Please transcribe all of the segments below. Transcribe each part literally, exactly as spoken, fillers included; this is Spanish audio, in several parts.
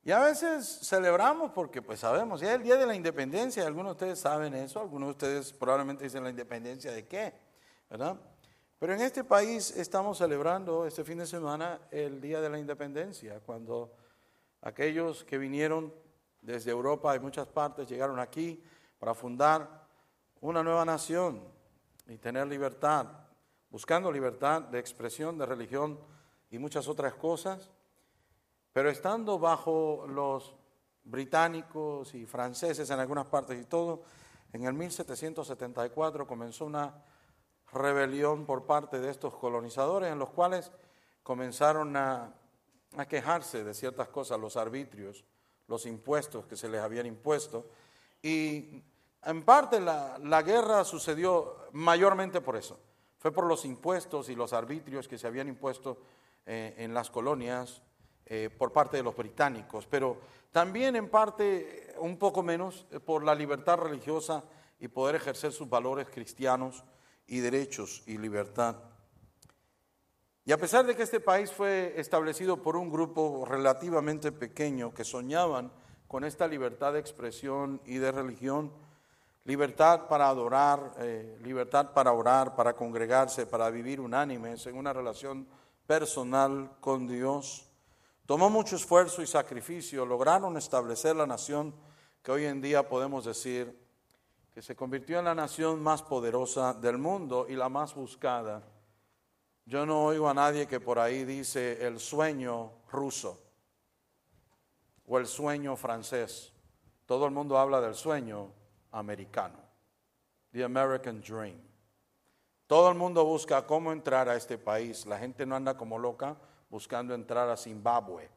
Y a veces celebramos porque pues sabemos, ya es el día de la independencia, algunos de ustedes saben eso, algunos de ustedes probablemente dicen la independencia de qué, ¿verdad? Pero en este país estamos celebrando este fin de semana el día de la independencia, cuando aquellos que vinieron desde Europa y muchas partes llegaron aquí para fundar una nueva nación y tener libertad, buscando libertad de expresión, de religión y muchas otras cosas. Pero estando bajo los británicos y franceses en algunas partes y todo, en el mil setecientos setenta y cuatro comenzó una rebelión por parte de estos colonizadores en los cuales comenzaron a, a quejarse de ciertas cosas, los arbitrios, los impuestos que se les habían impuesto. Y en parte la, la guerra sucedió mayormente por eso. Fue por los impuestos y los arbitrios que se habían impuesto eh, en las colonias, Eh, por parte de los británicos, pero también en parte, un poco menos, eh, por la libertad religiosa y poder ejercer sus valores cristianos y derechos y libertad. Y a pesar de que este país fue establecido por un grupo relativamente pequeño que soñaban con esta libertad de expresión y de religión, libertad para adorar, eh, libertad para orar, para congregarse, para vivir unánimes en una relación personal con Dios, tomó mucho esfuerzo y sacrificio, lograron establecer la nación que hoy en día podemos decir que se convirtió en la nación más poderosa del mundo y la más buscada. Yo no oigo a nadie que por ahí dice el sueño ruso o el sueño francés. Todo el mundo habla del sueño americano, the American dream. Todo el mundo busca cómo entrar a este país. La gente no anda como loca buscando entrar a Zimbabue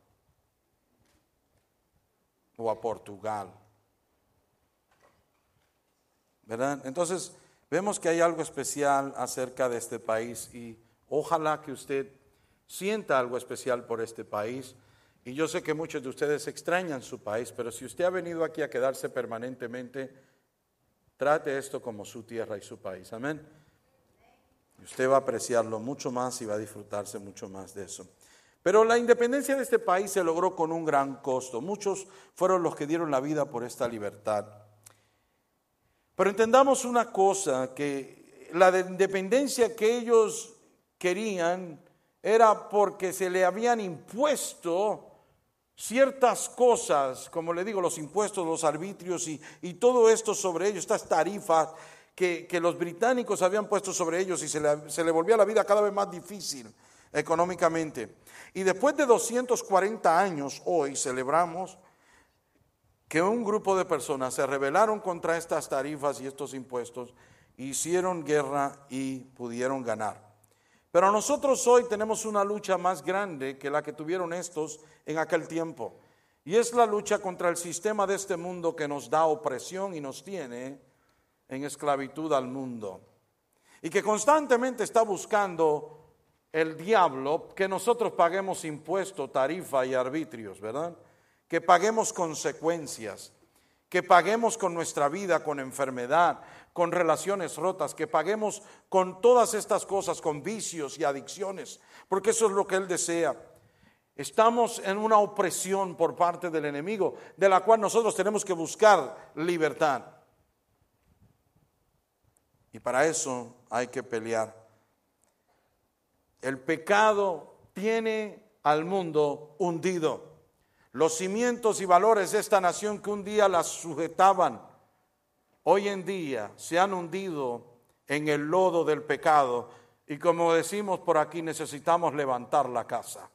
o a Portugal, ¿verdad? Entonces, vemos que hay algo especial acerca de este país y ojalá que usted sienta algo especial por este país. Y yo sé que muchos de ustedes extrañan su país, pero si usted ha venido aquí a quedarse permanentemente, trate esto como su tierra y su país. Amén. Y usted va a apreciarlo mucho más y va a disfrutarse mucho más de eso. Pero la independencia de este país se logró con un gran costo. Muchos fueron los que dieron la vida por esta libertad. Pero entendamos una cosa, que la independencia que ellos querían era porque se le habían impuesto ciertas cosas, como le digo, los impuestos, los arbitrios y, y todo esto sobre ellos, estas tarifas que, que los británicos habían puesto sobre ellos y se le, se le volvía la vida cada vez más difícil económicamente. Y después de doscientos cuarenta años, hoy celebramos que un grupo de personas se rebelaron contra estas tarifas y estos impuestos, hicieron guerra y pudieron ganar. Pero nosotros hoy tenemos una lucha más grande que la que tuvieron estos en aquel tiempo. Y es la lucha contra el sistema de este mundo que nos da opresión y nos tiene en esclavitud al mundo. Y que constantemente está buscando el diablo que nosotros paguemos impuesto, tarifa y arbitrios, ¿verdad? Que paguemos consecuencias, que paguemos con nuestra vida, con enfermedad, con relaciones rotas, que paguemos con todas estas cosas, con vicios y adicciones, porque eso es lo que Él desea. Estamos en una opresión por parte del enemigo, de la cual nosotros tenemos que buscar libertad. Y para eso hay que pelear. El pecado tiene al mundo hundido. Los cimientos y valores de esta nación que un día las sujetaban, hoy en día se han hundido en el lodo del pecado. Y como decimos por aquí, necesitamos levantar la casa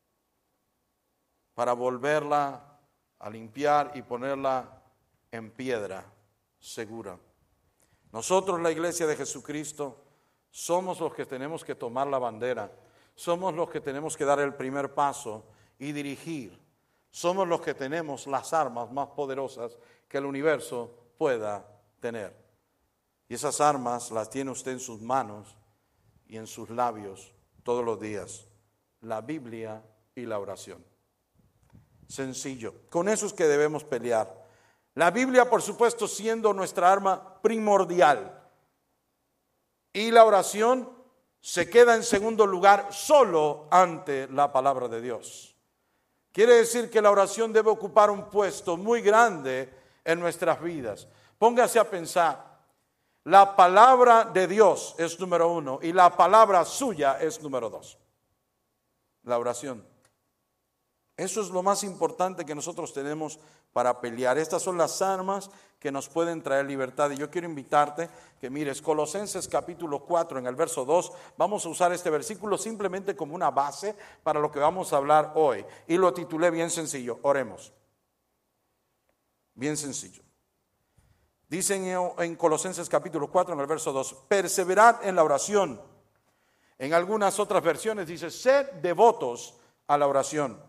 para volverla a limpiar y ponerla en piedra segura. Nosotros, la Iglesia de Jesucristo, somos los que tenemos que tomar la bandera, somos los que tenemos que dar el primer paso y dirigir. Somos los que tenemos las armas más poderosas que el universo pueda tener. Y esas armas las tiene usted en sus manos y en sus labios todos los días. La Biblia y la oración. Sencillo. Con eso es que debemos pelear. La Biblia, por supuesto, siendo nuestra arma primordial. Y la oración se queda en segundo lugar solo ante la palabra de Dios. Quiere decir que la oración debe ocupar un puesto muy grande en nuestras vidas. Póngase a pensar. La palabra de Dios es número uno y la palabra suya es número dos. La oración. Eso es lo más importante que nosotros tenemos para pelear. Estas son las armas que nos pueden traer libertad. Y yo quiero invitarte que mires Colosenses capítulo cuatro en el verso dos. Vamos a usar este versículo simplemente como una base para lo que vamos a hablar hoy. Y lo titulé bien sencillo, oremos. Bien sencillo. Dicen en Colosenses capítulo cuatro en el verso dos, perseverad en la oración. En algunas otras versiones dice, sed devotos a la oración.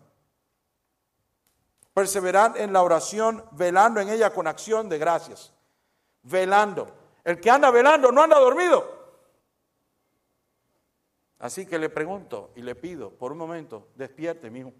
Perseverad en la oración, velando en ella con acción de gracias. Velando. El que anda velando no anda dormido. Así que le pregunto y le pido por un momento, despierte, mijo.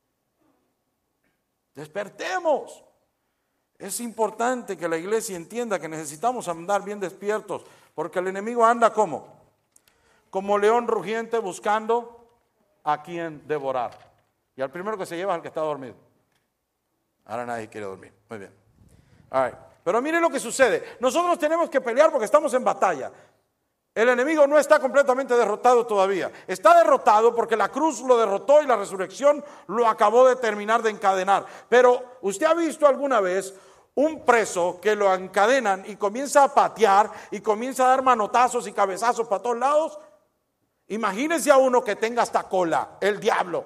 Despertemos. Es importante que la iglesia entienda que necesitamos andar bien despiertos, porque el enemigo anda como, como león rugiente buscando a quien devorar. Y al primero que se lleva es al que está dormido. Ahora nadie quiere dormir. Muy bien. All right. Pero mire lo que sucede. Nosotros tenemos que pelear porque estamos en batalla. El enemigo no está completamente derrotado todavía. Está derrotado porque la cruz lo derrotó y la resurrección lo acabó de terminar de encadenar. Pero ¿usted ha visto alguna vez un preso que lo encadenan y comienza a patear y comienza a dar manotazos y cabezazos para todos lados? Imagínese a uno que tenga hasta cola, el diablo.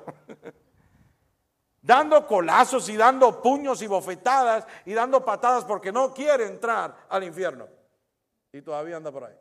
Dando colazos y dando puños y bofetadas y dando patadas porque no quiere entrar al infierno. Y todavía anda por ahí.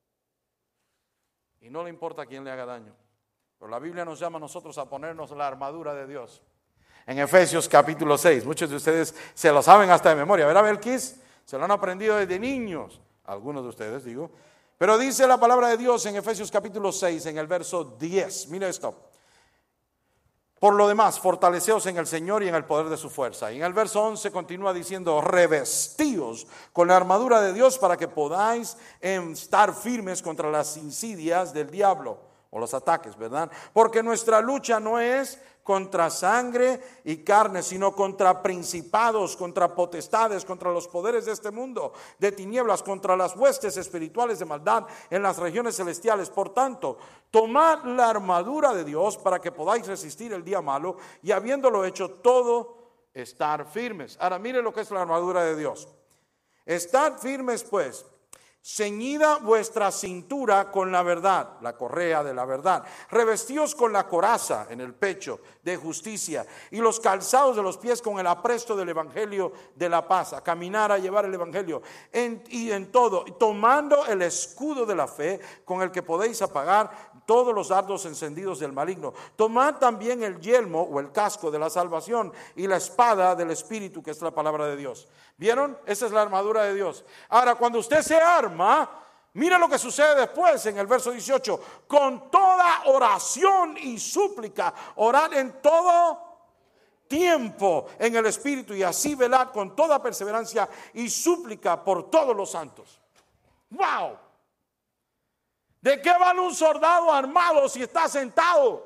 Y no le importa a quién le haga daño. Pero la Biblia nos llama a nosotros a ponernos la armadura de Dios. En Efesios capítulo seis, muchos de ustedes se lo saben hasta de memoria. ¿Verdad, Belkis? Se lo han aprendido desde niños. Algunos de ustedes, digo. Pero dice la palabra de Dios en Efesios capítulo seis, en el verso diez. Mire esto. Por lo demás, fortaleceos en el Señor y en el poder de su fuerza. Y en el verso once continúa diciendo, revestíos con la armadura de Dios para que podáis estar firmes contra las insidias del diablo o los ataques, ¿verdad? Porque nuestra lucha no es contra sangre y carne, sino contra principados, contra potestades, contra los poderes de este mundo, de tinieblas, contra las huestes espirituales de maldad en las regiones celestiales. Por tanto, tomad la armadura de Dios para que podáis resistir el día malo y habiéndolo hecho todo, estar firmes. Ahora mire lo que es la armadura de Dios. Estad firmes pues, ceñida vuestra cintura con la verdad, la correa de la verdad. Revestíos con la coraza en el pecho de justicia y los calzados de los pies con el apresto del evangelio de la paz. A caminar, a llevar el evangelio en, y en todo, tomando el escudo de la fe con el que podéis apagar todos los dardos encendidos del maligno. Tomad también el yelmo o el casco de la salvación y la espada del Espíritu, que es la palabra de Dios. ¿Vieron? Esa es la armadura de Dios. Ahora, cuando usted se arma, mira lo que sucede después en el verso dieciocho. Con toda oración y súplica, orad en todo tiempo en el Espíritu y así velad con toda perseverancia y súplica por todos los santos. ¡Wow! ¿De qué vale un soldado armado si está sentado?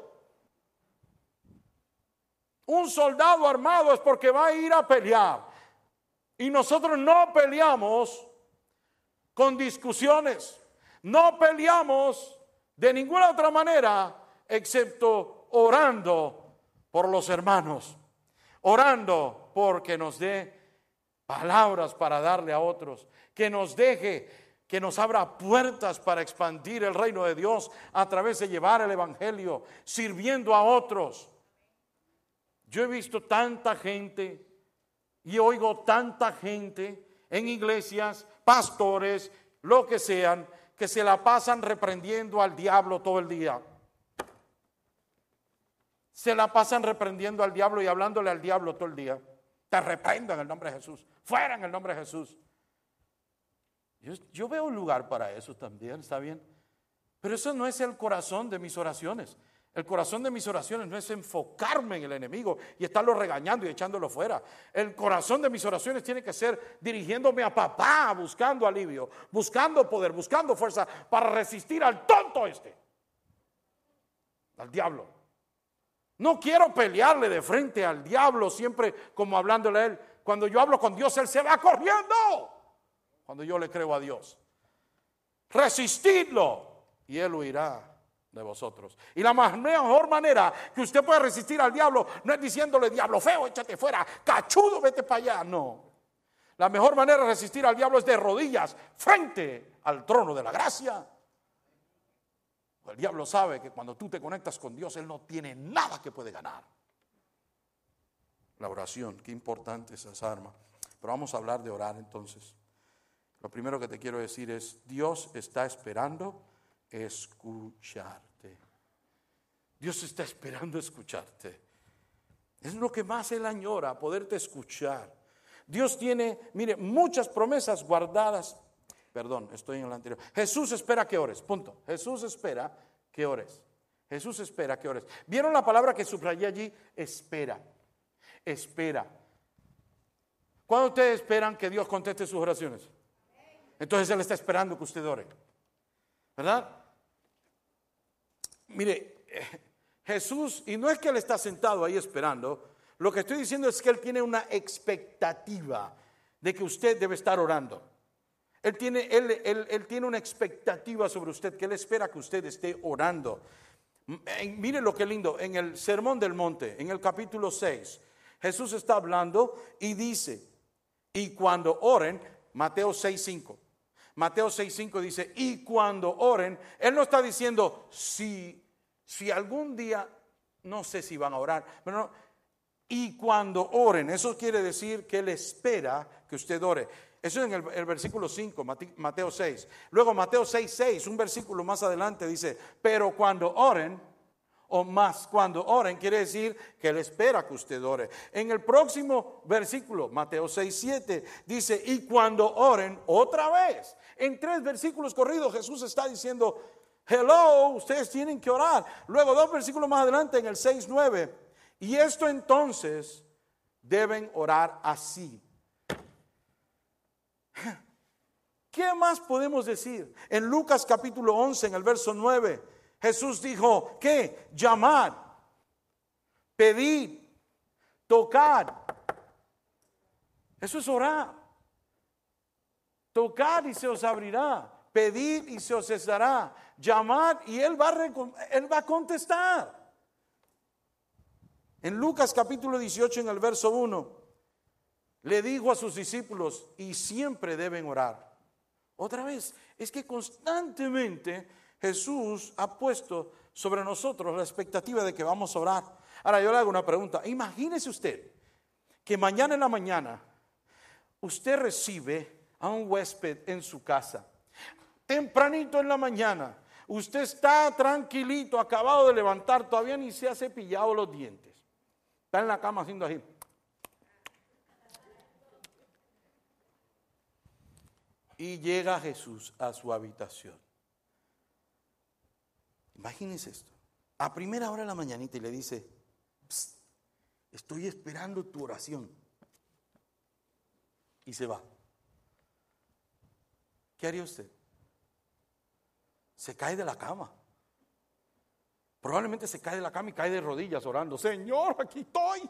Un soldado armado es porque va a ir a pelear. Y nosotros no peleamos con discusiones. No peleamos de ninguna otra manera excepto orando por los hermanos. Orando porque nos dé palabras para darle a otros. Que nos deje, que nos abra puertas para expandir el reino de Dios a través de llevar el evangelio, sirviendo a otros. Yo he visto tanta gente y oigo tanta gente en iglesias, pastores, lo que sean, que se la pasan reprendiendo al diablo todo el día. Se la pasan reprendiendo al diablo y hablándole al diablo todo el día. Te reprendo en el nombre de Jesús. Fuera en el nombre de Jesús. Yo, yo veo un lugar para eso también, ¿está bien? Pero eso no es el corazón de mis oraciones. El corazón de mis oraciones no es enfocarme en el enemigo y estarlo regañando y echándolo fuera. El corazón de mis oraciones tiene que ser dirigiéndome a papá, buscando alivio, buscando poder, buscando fuerza para resistir al tonto este, al diablo. No quiero pelearle de frente al diablo siempre como hablándole a él. Cuando yo hablo con Dios, él se va corriendo. Cuando yo le creo a Dios, resistidlo y él huirá de vosotros. Y la mejor manera que usted puede resistir al diablo no es diciéndole: diablo feo, échate fuera, cachudo, vete para allá. No. La mejor manera de resistir al diablo es de rodillas frente al trono de la gracia. El diablo sabe que cuando tú te conectas con Dios, él no tiene nada que puede ganar. La oración, qué importante es esa arma. Pero vamos a hablar de orar entonces. Lo primero que te quiero decir es: Dios está esperando escucharte. Dios está esperando escucharte. Es lo que más Él añora, poderte escuchar. Dios tiene, mire, muchas promesas guardadas. Perdón, estoy en el anterior. Jesús espera que ores, punto. Jesús espera que ores. Jesús espera que ores. ¿Vieron la palabra que subrayé allí? Espera. Espera. ¿Cuándo ustedes esperan que Dios conteste sus oraciones? Entonces Él está esperando que usted ore, ¿verdad? Mire, Jesús, y no es que Él está sentado ahí esperando, lo que estoy diciendo es que Él tiene una expectativa de que usted debe estar orando. Él tiene, él, él, él tiene una expectativa sobre usted, que Él espera que usted esté orando. Mire lo que lindo, en el Sermón del Monte, en el capítulo seis, Jesús está hablando y dice: y cuando oren, Mateo seis cinco. Mateo seis cinco dice: y cuando oren, Él no está diciendo si, si algún día, no sé si van a orar, pero no, y cuando oren, eso quiere decir que Él espera que usted ore. Eso es en el, el versículo cinco, Mateo seis. Luego Mateo seis seis, un versículo más adelante dice: pero cuando oren, o más cuando oren, quiere decir que Él espera que usted ore. En el próximo versículo, Mateo seis siete, dice: y cuando oren, otra vez. En tres versículos corridos Jesús está diciendo: hello, ustedes tienen que orar. Luego dos versículos más adelante, en el seis nueve, y esto entonces deben orar así. ¿Qué más podemos decir? En Lucas capítulo once, en el verso nueve, Jesús dijo: ¿qué? Llamad, pedid, tocad. Eso es orar. Tocad y se os abrirá. Pedid y se os dará. Llamad y Él va a, él va a contestar. En Lucas capítulo dieciocho, en el verso uno, le dijo a sus discípulos: y siempre deben orar. Otra vez, es que constantemente Jesús ha puesto sobre nosotros la expectativa de que vamos a orar. Ahora yo le hago una pregunta. Imagínese usted que mañana en la mañana usted recibe a un huésped en su casa. Tempranito en la mañana, usted está tranquilito, acabado de levantar, todavía ni se ha cepillado los dientes. Está en la cama haciendo así. Y llega Jesús a su habitación. Imagínense esto. A primera hora de la mañanita y le dice: estoy esperando tu oración. Y se va. ¿Qué haría usted? Se cae de la cama. Probablemente se cae de la cama y cae de rodillas orando: Señor, aquí estoy.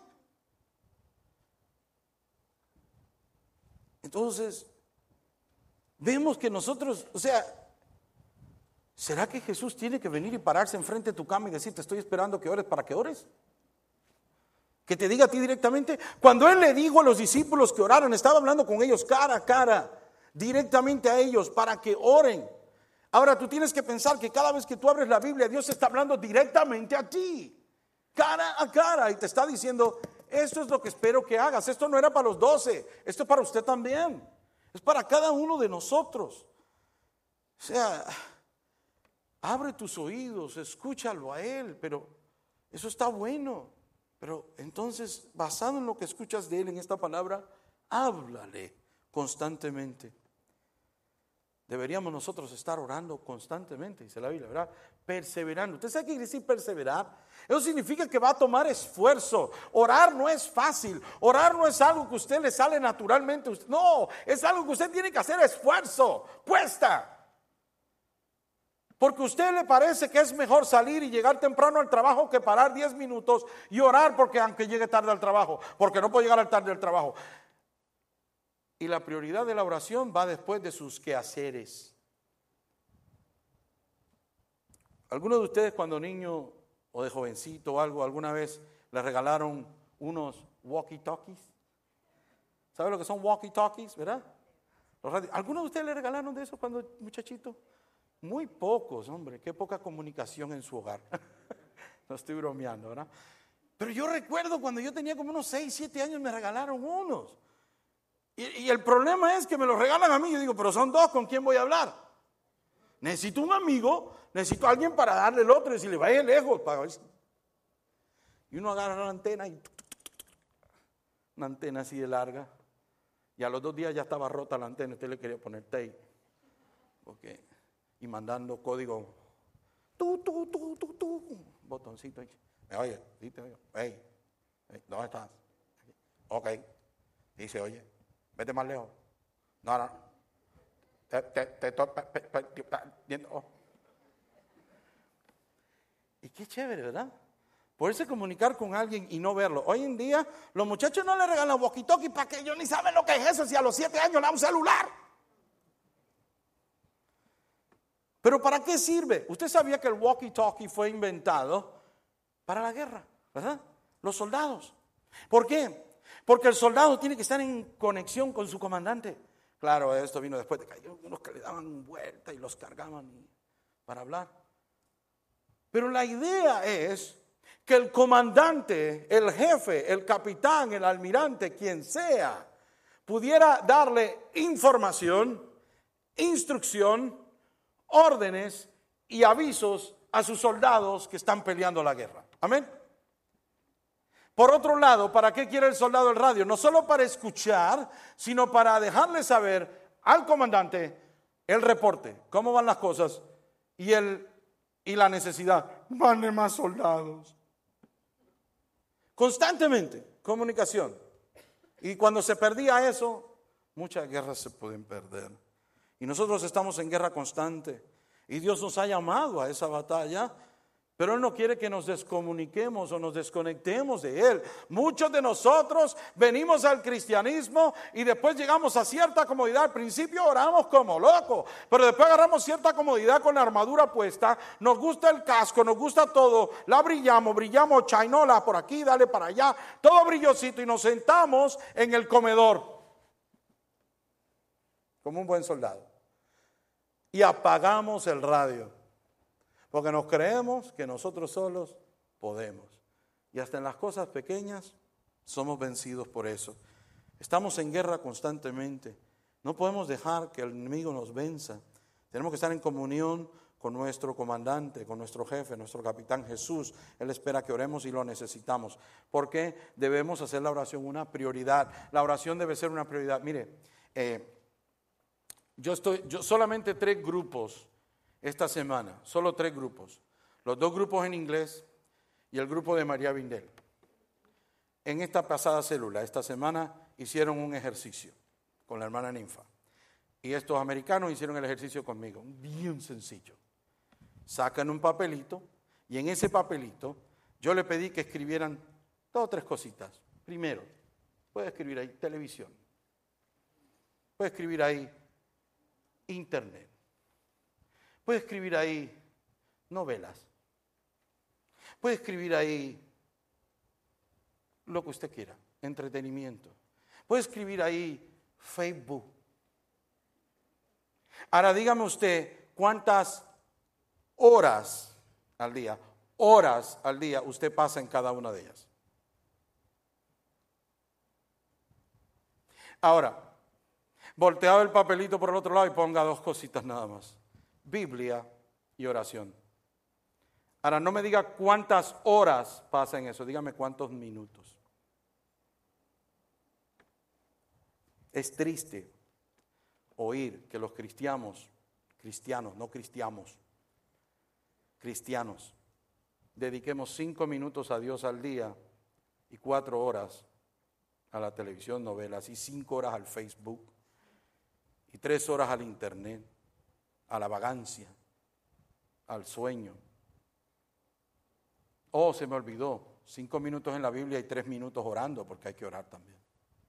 Entonces vemos que nosotros, o sea, ¿será que Jesús tiene que venir y pararse enfrente de tu cama y decirte: estoy esperando que ores para que ores? Que te diga a ti directamente. Cuando Él le dijo a los discípulos que oraran, estaba hablando con ellos cara a cara, directamente a ellos, para que oren. Ahora tú tienes que pensar que cada vez que tú abres la Biblia, Dios está hablando directamente a ti, cara a cara, y te está diciendo: esto es lo que espero que hagas. Esto no era para los doce, esto es para usted también. Es para cada uno de nosotros. O sea, abre tus oídos, escúchalo a Él, pero eso está bueno. Pero entonces, basado en lo que escuchas de Él en esta palabra, háblale constantemente. Deberíamos nosotros estar orando constantemente, dice la Biblia, ¿verdad? Perseverando. ¿Usted sabe qué quiere decir perseverar? Eso significa que va a tomar esfuerzo. Orar no es fácil. Orar no es algo que a usted le sale naturalmente. No, es algo que usted tiene que hacer esfuerzo. Cuesta. Porque a usted le parece que es mejor salir y llegar temprano al trabajo que parar diez minutos y orar porque aunque llegue tarde al trabajo, porque no puede llegar al tarde al trabajo. Y la prioridad de la oración va después de sus quehaceres. ¿Alguno de ustedes cuando niño o de jovencito o algo, alguna vez le regalaron unos walkie-talkies? ¿Sabe lo que son walkie-talkies, verdad? ¿Alguno de ustedes le regalaron de eso cuando muchachito? Muy pocos, hombre, qué poca comunicación en su hogar. No estoy bromeando, ¿verdad? Pero yo recuerdo cuando yo tenía como unos seis, siete años me regalaron unos. Y, y el problema es que me los regalan a mí. Yo digo, pero son dos, ¿con quién voy a hablar? Necesito un amigo, necesito a alguien para darle el otro y decirle, vaya lejos. Para ver si... Y uno agarra la antena y... Una antena así de larga. Y a los dos días ya estaba rota la antena. Usted le quería poner tape. Okay. Y mandando código. Tu, tu, tu, tu, tu. Botoncito. Oye, ¿viste? Hey, hey, ¿dónde estás? Ok. Dice, oye, vete más lejos. No, no. Te, te, te estoy viendo. Oh. Y qué chévere, ¿verdad? Poderse comunicar con alguien y no verlo. Hoy en día, los muchachos no le regalan walkie-talkie para que ellos ni saben lo que es eso, si a los siete años le da un celular. Pero ¿para qué sirve? Usted sabía que el walkie-talkie fue inventado para la guerra, ¿verdad? Los soldados. ¿Por qué? Porque el soldado tiene que estar en conexión con su comandante. Claro, esto vino después de que hay unos que le daban vuelta y los cargaban para hablar. Pero la idea es que el comandante, el jefe, el capitán, el almirante, quien sea, pudiera darle información, instrucción, órdenes y avisos a sus soldados que están peleando la guerra. Amén. Por otro lado, ¿para qué quiere el soldado el radio? No solo para escuchar, sino para dejarle saber al comandante el reporte, cómo van las cosas y, el, y la necesidad. Mande más soldados. Constantemente, comunicación. Y cuando se perdía eso, muchas guerras se pueden perder. Y nosotros estamos en guerra constante. Y Dios nos ha llamado a esa batalla. Pero Él no quiere que nos descomuniquemos o nos desconectemos de Él. Muchos de nosotros venimos al cristianismo y después llegamos a cierta comodidad. Al principio oramos como locos, pero después agarramos cierta comodidad con la armadura puesta. Nos gusta el casco, nos gusta todo. La brillamos, brillamos chainola por aquí, dale para allá. Todo brillosito y nos sentamos en el comedor. Como un buen soldado. Y apagamos el radio. Porque nos creemos que nosotros solos podemos. Y hasta en las cosas pequeñas somos vencidos por eso. Estamos en guerra constantemente. No podemos dejar que el enemigo nos venza. Tenemos que estar en comunión con nuestro comandante, con nuestro jefe, nuestro capitán Jesús. Él espera que oremos y lo necesitamos. Porque debemos hacer la oración una prioridad. La oración debe ser una prioridad. Mire, eh, yo estoy, yo solamente tres grupos esta semana, solo tres grupos. Los dos grupos en inglés y el grupo de María Bindel. En esta pasada célula, esta semana, hicieron un ejercicio con la hermana Ninfa. Y estos americanos hicieron el ejercicio conmigo, bien sencillo. Sacan un papelito y en ese papelito yo le pedí que escribieran dos o tres cositas. Primero, puede escribir ahí televisión. Puede escribir ahí internet. Puede escribir ahí novelas. Puede escribir ahí lo que usted quiera, entretenimiento. Puede escribir ahí Facebook. Ahora dígame usted cuántas horas al día, horas al día usted pasa en cada una de ellas. Ahora, volteado el papelito por el otro lado y ponga dos cositas nada más. Biblia y oración. Ahora no me diga cuántas horas pasa en eso, dígame cuántos minutos. Es triste oír que los cristianos, cristianos, no cristianos, cristianos, dediquemos cinco minutos a Dios al día y cuatro horas a la televisión, novelas, y cinco horas al Facebook y tres horas al internet, a la vagancia. al sueño. Oh, se me olvidó, cinco minutos en la Biblia y tres minutos orando, porque hay que orar también.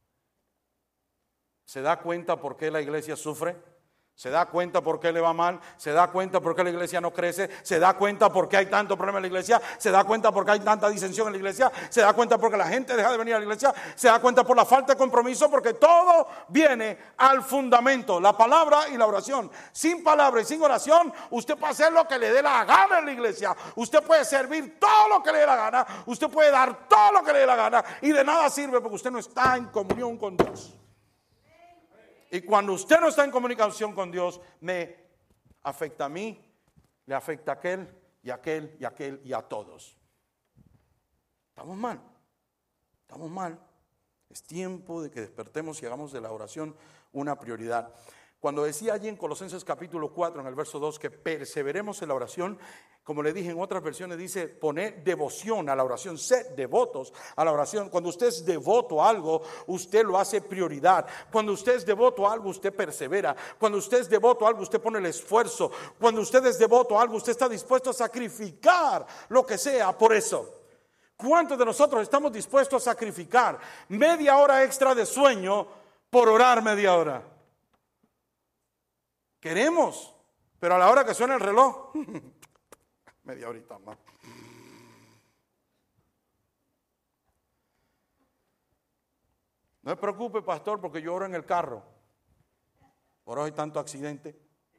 ¿Se da cuenta por qué la iglesia sufre? ¿Se da cuenta por qué le va mal? ¿Se da cuenta por qué la iglesia no crece? ¿Se da cuenta por qué hay tanto problema en la iglesia? ¿Se da cuenta por qué hay tanta disensión en la iglesia? ¿Se da cuenta por qué la gente deja de venir a la iglesia? ¿Se da cuenta por la falta de compromiso? Porque todo viene al fundamento, la palabra y la oración. Sin palabra y sin oración, usted puede hacer lo que le dé la gana en la iglesia. Usted puede servir todo lo que le dé la gana. Usted puede dar todo lo que le dé la gana. Y de nada sirve porque usted no está en comunión con Dios. Y cuando usted no está en comunicación con Dios, me afecta a mí, le afecta a aquel, y a aquel, y a aquel, y a todos. Estamos mal, estamos mal. Es tiempo de que despertemos y hagamos de la oración una prioridad. Cuando decía allí en Colosenses capítulo cuatro, en el verso dos, que perseveremos en la oración, como le dije en otras versiones, dice poner devoción a la oración, sed devotos a la oración. Cuando usted es devoto a algo, usted lo hace prioridad. Cuando usted es devoto a algo, usted persevera. Cuando usted es devoto a algo, usted pone el esfuerzo. Cuando usted es devoto a algo, usted está dispuesto a sacrificar lo que sea por eso. ¿Cuántos de nosotros estamos dispuestos a sacrificar media hora extra de sueño por orar media hora? Queremos, pero a la hora que suena el reloj, media horita más. No se preocupe, pastor, porque yo oro en el carro. Por hoy hay tanto accidente.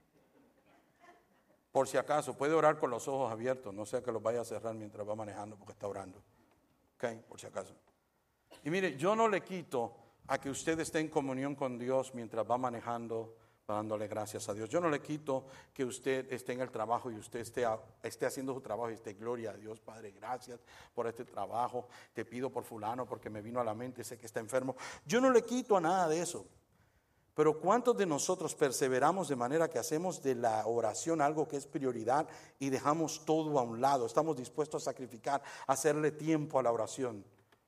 Por si acaso, puede orar con los ojos abiertos, no sea que los vaya a cerrar mientras va manejando porque está orando. Ok, por si acaso. Y mire, yo no le quito a que usted esté en comunión con Dios mientras va manejando, dándole gracias a Dios. Yo no le quito que usted esté en el trabajo y usted esté, esté haciendo su trabajo y esté, gloria a Dios, Padre, gracias por este trabajo. Te pido por fulano porque me vino a la mente, sé que está enfermo. Yo no le quito a nada de eso. Pero ¿cuántos de nosotros perseveramos de manera que hacemos de la oración algo que es prioridad y dejamos todo a un lado? Estamos dispuestos a sacrificar, a hacerle tiempo a la oración.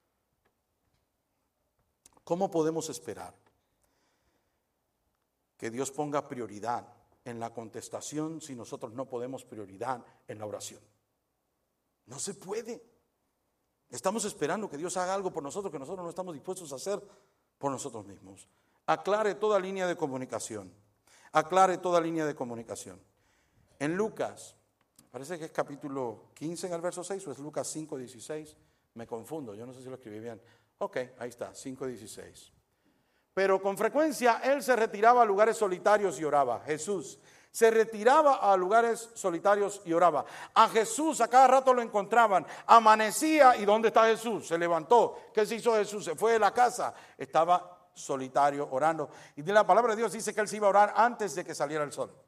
¿Cómo podemos esperar que Dios ponga prioridad en la contestación si nosotros no podemos prioridad en la oración? No se puede. Estamos esperando que Dios haga algo por nosotros que nosotros no estamos dispuestos a hacer por nosotros mismos. Aclare toda línea de comunicación. Aclare toda línea de comunicación. En Lucas, parece que es capítulo quince en el verso seis o es Lucas cinco dieciséis. Me confundo, yo no sé si lo escribí bien. Ok, ahí está, cinco dieciséis. Pero con frecuencia él se retiraba a lugares solitarios y oraba. Jesús se retiraba a lugares solitarios y oraba. A Jesús a cada rato lo encontraban. Amanecía y ¿dónde está Jesús? Se levantó. ¿Qué se hizo Jesús? Se fue de la casa. Estaba solitario orando. Y de la palabra de Dios dice que él se iba a orar antes de que saliera el sol.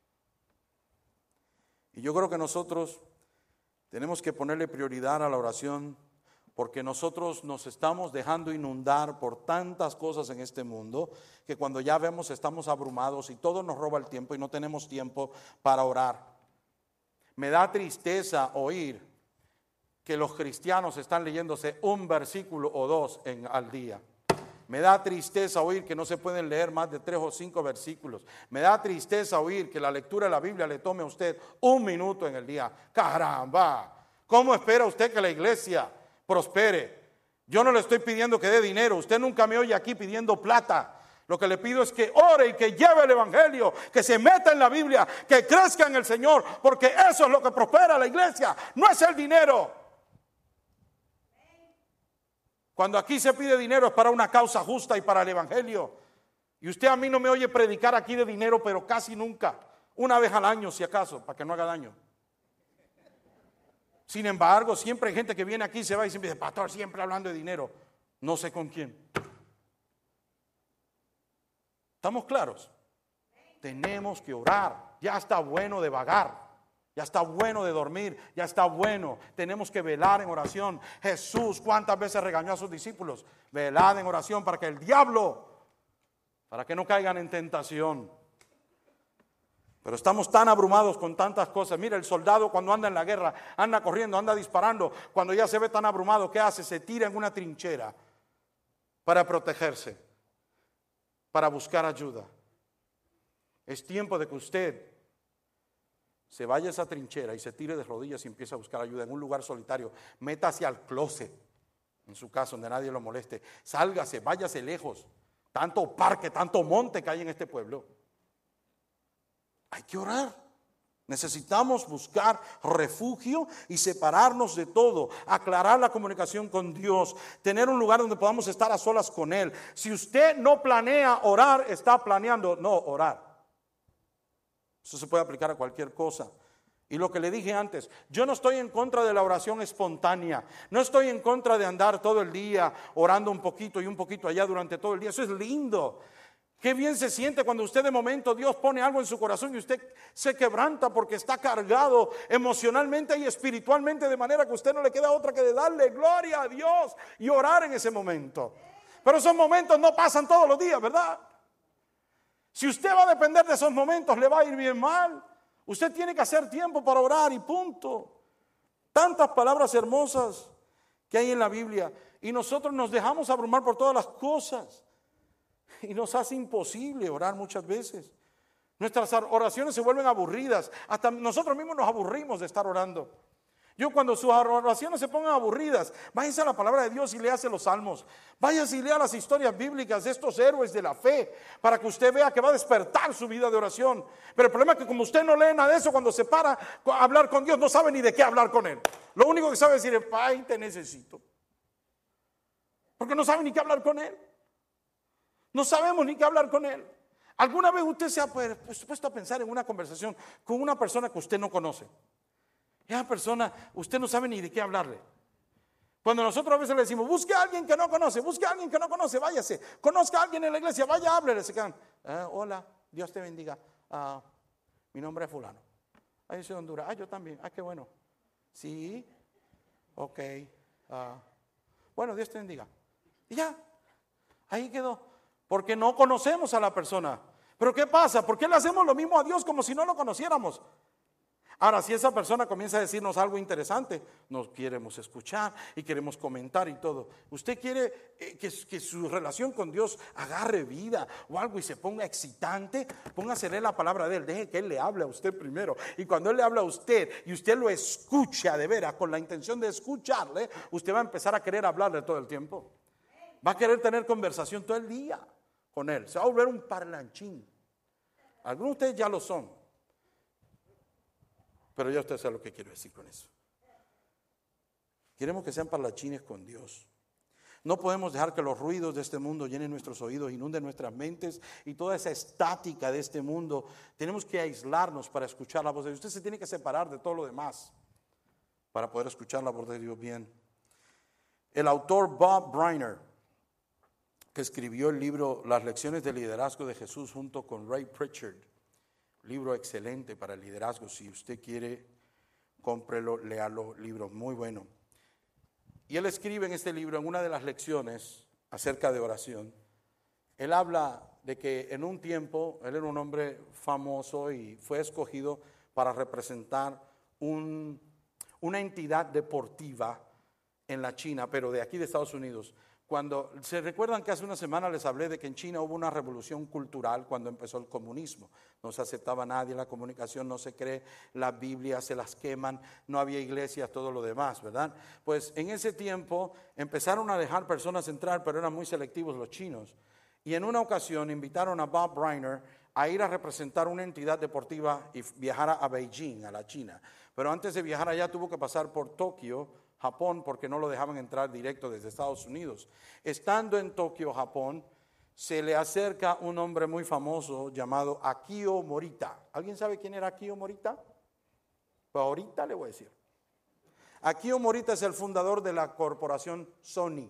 Y yo creo que nosotros tenemos que ponerle prioridad a la oración, porque nosotros nos estamos dejando inundar por tantas cosas en este mundo que cuando ya vemos estamos abrumados y todo nos roba el tiempo y no tenemos tiempo para orar. Me da tristeza oír que los cristianos están leyéndose un versículo o dos en, al día. Me da tristeza oír que no se pueden leer más de tres o cinco versículos. Me da tristeza oír que la lectura de la Biblia le tome a usted un minuto en el día. ¡Caramba! ¿Cómo espera usted que la iglesia prospere? Yo no le estoy pidiendo que dé dinero. Usted nunca me oye aquí pidiendo plata. Lo que le pido es que ore y que lleve el evangelio, que se meta en la Biblia, que crezca en el Señor, porque eso es lo que prospera la iglesia, no es el dinero. Cuando aquí se pide dinero es para una causa justa y para el evangelio. Y usted a mí no me oye predicar aquí de dinero, pero casi nunca. Una vez al año si acaso, para que no haga daño. Sin embargo, siempre hay gente que viene aquí y se va y siempre dice, pastor, siempre hablando de dinero. No sé con quién. ¿Estamos claros? Tenemos que orar. Ya está bueno de vagar. Ya está bueno de dormir, ya está bueno. Tenemos que velar en oración. Jesús, ¿cuántas veces regañó a sus discípulos? Velad en oración para que el diablo, para que no caigan en tentación. Pero estamos tan abrumados con tantas cosas. Mira, el soldado cuando anda en la guerra, anda corriendo, anda disparando. Cuando ya se ve tan abrumado, ¿qué hace? Se tira en una trinchera para protegerse, para buscar ayuda. Es tiempo de que usted se vaya a esa trinchera y se tire de rodillas y empiece a buscar ayuda en un lugar solitario. Métase al closet, en su casa, donde nadie lo moleste. Sálgase, váyase lejos. Tanto parque, tanto monte que hay en este pueblo. Hay que orar. Necesitamos buscar refugio y separarnos de todo, aclarar la comunicación con Dios, tener un lugar donde podamos estar a solas con Él. Si usted no planea orar, está planeando no orar. Eso se puede aplicar a cualquier cosa. Y lo que le dije antes, yo no estoy en contra de la oración espontánea, no estoy en contra de andar todo el día orando un poquito y un poquito allá durante todo el día. Eso es lindo. Qué bien se siente cuando usted de momento Dios pone algo en su corazón y usted se quebranta porque está cargado emocionalmente y espiritualmente, de manera que a usted no le queda otra que de darle gloria a Dios y orar en ese momento. Pero esos momentos no pasan todos los días, ¿verdad? Si usted va a depender de esos momentos, le va a ir bien mal. Usted tiene que hacer tiempo para orar y punto. Tantas palabras hermosas que hay en la Biblia y nosotros nos dejamos abrumar por todas las cosas. Y nos hace imposible orar muchas veces. Nuestras oraciones se vuelven aburridas. Hasta nosotros mismos nos aburrimos de estar orando. Yo cuando sus oraciones se pongan aburridas, váyase a la palabra de Dios y léase los salmos. Váyase y lea las historias bíblicas de estos héroes de la fe, para que usted vea que va a despertar su vida de oración. Pero el problema es que como usted no lee nada de eso, cuando se para a hablar con Dios, no sabe ni de qué hablar con Él. Lo único que sabe es decir, ay, te necesito. Porque no sabe ni qué hablar con Él. No sabemos ni qué hablar con Él. ¿Alguna vez usted se ha puesto a pensar en una conversación con una persona que usted no conoce? Esa persona, usted no sabe ni de qué hablarle. Cuando nosotros a veces le decimos, busque a alguien que no conoce, busque a alguien que no conoce, váyase. Conozca a alguien en la iglesia, vaya, háblele. Se quedan, ah, hola, Dios te bendiga. Ah, mi nombre es fulano. Ah, yo soy de Honduras. Ah, yo también. Ah, qué bueno. Sí, ok. Ah, bueno, Dios te bendiga. Y ya, ahí quedó. Porque no conocemos a la persona. Pero ¿qué pasa? ¿Por qué le hacemos lo mismo a Dios como si no lo conociéramos? Ahora, si esa persona comienza a decirnos algo interesante, nos queremos escuchar y queremos comentar y todo. Usted quiere que, que su relación con Dios agarre vida o algo y se ponga excitante, póngase a leer la palabra de Él, deje que Él le hable a usted primero. Y cuando Él le habla a usted y usted lo escucha de veras con la intención de escucharle, usted va a empezar a querer hablarle todo el tiempo. Va a querer tener conversación todo el día con Él. Se va a volver un parlanchín. Algunos de ustedes ya lo son. Pero ya usted sabe lo que quiero decir con eso. Queremos que sean parlanchines con Dios. No podemos dejar que los ruidos de este mundo llenen nuestros oídos, inunden nuestras mentes y toda esa estática de este mundo. Tenemos que aislarnos para escuchar la voz de Dios. Usted se tiene que separar de todo lo demás para poder escuchar la voz de Dios bien. El autor Bob Briner, que escribió el libro Las lecciones de liderazgo de Jesús junto con Ray Pritchard, libro excelente para el liderazgo. Si usted quiere, cómprelo, léalo, libro muy bueno. Y él escribe en este libro, en una de las lecciones acerca de oración, él habla de que en un tiempo, él era un hombre famoso y fue escogido para representar un, una entidad deportiva en la China, pero de aquí de Estados Unidos. Cuando se recuerdan que hace una semana les hablé de que en China hubo una revolución cultural cuando empezó el comunismo. No se aceptaba a nadie, la comunicación no se cree, las Biblias se las queman, no había iglesias, todo lo demás, ¿verdad? Pues en ese tiempo empezaron a dejar personas entrar, pero eran muy selectivos los chinos. Y en una ocasión invitaron a Bob Briner a ir a representar una entidad deportiva y viajar a Beijing, a la China. Pero antes de viajar allá tuvo que pasar por Tokio, Japón, porque no lo dejaban entrar directo desde Estados Unidos. Estando en Tokio, Japón, se le acerca un hombre muy famoso llamado Akio Morita. ¿Alguien sabe quién era Akio Morita? Pues ahorita le voy a decir. Akio Morita es el fundador de la corporación Sony.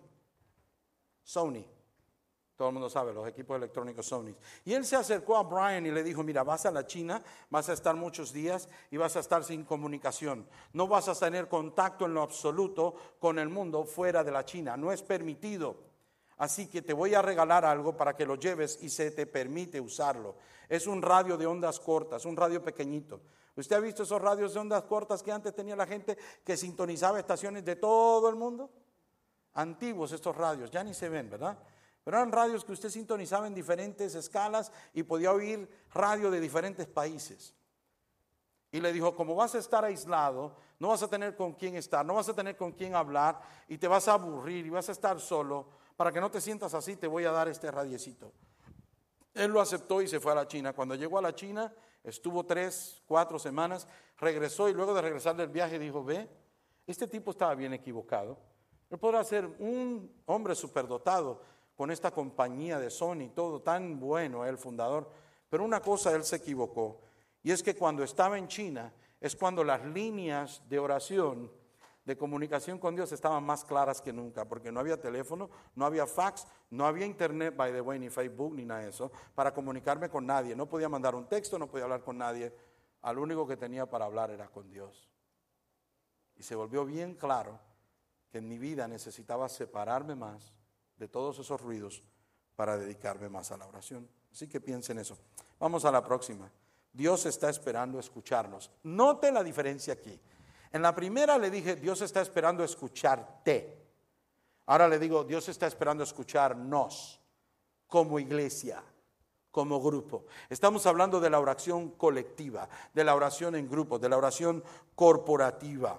Sony. Todo el mundo sabe, los equipos electrónicos Sony. Y él se acercó a Brian y le dijo, mira, vas a la China, vas a estar muchos días y vas a estar sin comunicación. No vas a tener contacto en lo absoluto con el mundo fuera de la China. No es permitido. Así que te voy a regalar algo para que lo lleves y se te permite usarlo. Es un radio de ondas cortas, un radio pequeñito. ¿Usted ha visto esos radios de ondas cortas que antes tenía la gente que sintonizaba estaciones de todo el mundo? Antiguos estos radios, ya ni se ven, ¿verdad? Pero eran radios que usted sintonizaba en diferentes escalas y podía oír radio de diferentes países. Y le dijo, como vas a estar aislado, no vas a tener con quién estar, no vas a tener con quién hablar y te vas a aburrir y vas a estar solo, para que no te sientas así te voy a dar este radiecito. Él lo aceptó y se fue a la China. Cuando llegó a la China, estuvo tres, cuatro semanas, regresó y luego de regresar del viaje dijo, ve, este tipo estaba bien equivocado. Él podrá ser un hombre superdotado con esta compañía de Sony, todo tan bueno, el fundador, pero una cosa él se equivocó. Y es que cuando estaba en China, es cuando las líneas de oración, de comunicación con Dios estaban más claras que nunca, porque no había teléfono, no había fax, no había internet, by the way, ni Facebook, ni nada de eso, para comunicarme con nadie. No podía mandar un texto, no podía hablar con nadie. Al único que tenía para hablar era con Dios. Y se volvió bien claro que en mi vida necesitaba separarme más de todos esos ruidos para dedicarme más a la oración. Así que piensen eso. Vamos a la próxima. Dios está esperando escucharnos. Note la diferencia aquí. En la primera le dije, Dios está esperando escucharte. Ahora le digo, Dios está esperando escucharnos como iglesia, como grupo. Estamos hablando de la oración colectiva, de la oración en grupo, de la oración corporativa.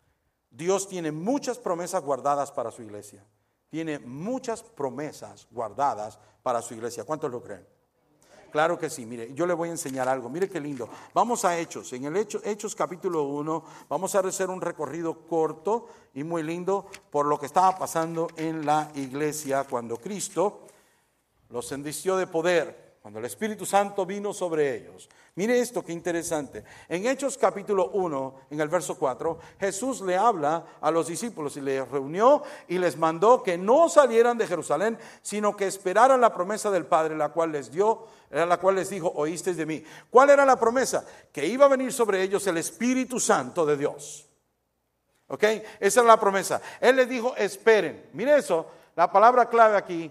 Dios tiene muchas promesas guardadas para su iglesia. Tiene muchas promesas guardadas para su iglesia. ¿Cuántos lo creen? Claro que sí, mire, yo le voy a enseñar algo, mire qué lindo. Vamos a Hechos, en el Hecho, Hechos capítulo uno, vamos a hacer un recorrido corto y muy lindo por lo que estaba pasando en la iglesia cuando Cristo los envistió de poder, cuando el Espíritu Santo vino sobre ellos. Mire esto, qué interesante. En Hechos capítulo uno, en el verso cuatro, Jesús le habla a los discípulos y les reunió y les mandó que no salieran de Jerusalén, sino que esperaran la promesa del Padre, la cual les dio, la cual les dijo, oísteis de mí. ¿Cuál era la promesa? Que iba a venir sobre ellos el Espíritu Santo de Dios. ¿Ok? Esa era la promesa. Él les dijo, esperen. Mire eso, la palabra clave aquí,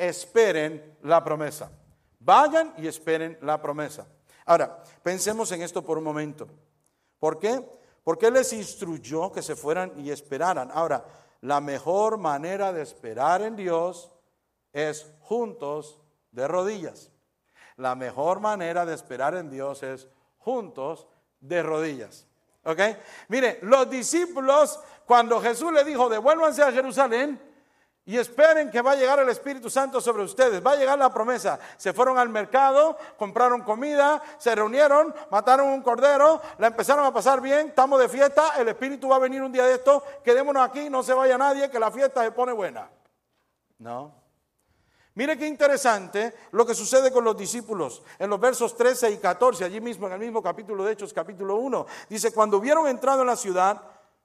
esperen la promesa. Vayan y esperen la promesa. Ahora, pensemos en esto por un momento. ¿Por qué? Porque Él les instruyó que se fueran y esperaran. Ahora, la mejor manera de esperar en Dios es juntos de rodillas. La mejor manera de esperar en Dios es juntos de rodillas. ¿Ok? Mire, los discípulos, cuando Jesús le dijo, devuélvanse a Jerusalén y esperen que va a llegar el Espíritu Santo sobre ustedes, va a llegar la promesa. Se fueron al mercado, compraron comida, se reunieron, mataron un cordero, la empezaron a pasar bien, estamos de fiesta, el Espíritu va a venir un día de esto, quedémonos aquí, no se vaya nadie, que la fiesta se pone buena. No. Mire qué interesante lo que sucede con los discípulos en los versos trece y catorce, allí mismo en el mismo capítulo de Hechos, capítulo uno. Dice, cuando hubieron entrado en la ciudad,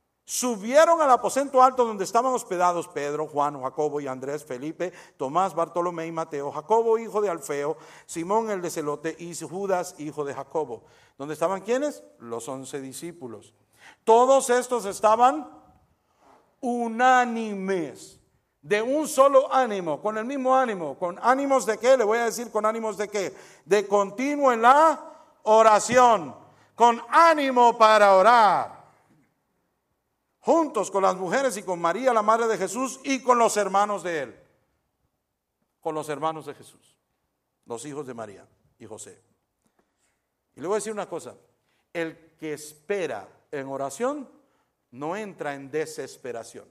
subieron al aposento alto donde estaban hospedados Pedro, Juan, Jacobo y Andrés, Felipe, Tomás, Bartolomé y Mateo, Jacobo, hijo de Alfeo, Simón el de Celote y Judas, hijo de Jacobo. ¿Dónde estaban quiénes? Los once discípulos. Todos estos estaban unánimes, de un solo ánimo, con el mismo ánimo. ¿Con ánimos de qué? Le voy a decir con ánimos de qué. De continuo en la oración, con ánimo para orar. Juntos con las mujeres y con María, la madre de Jesús, y con los hermanos de él. Con los hermanos de Jesús, los hijos de María y José. Y le voy a decir una cosa, el que espera en oración no entra en desesperación.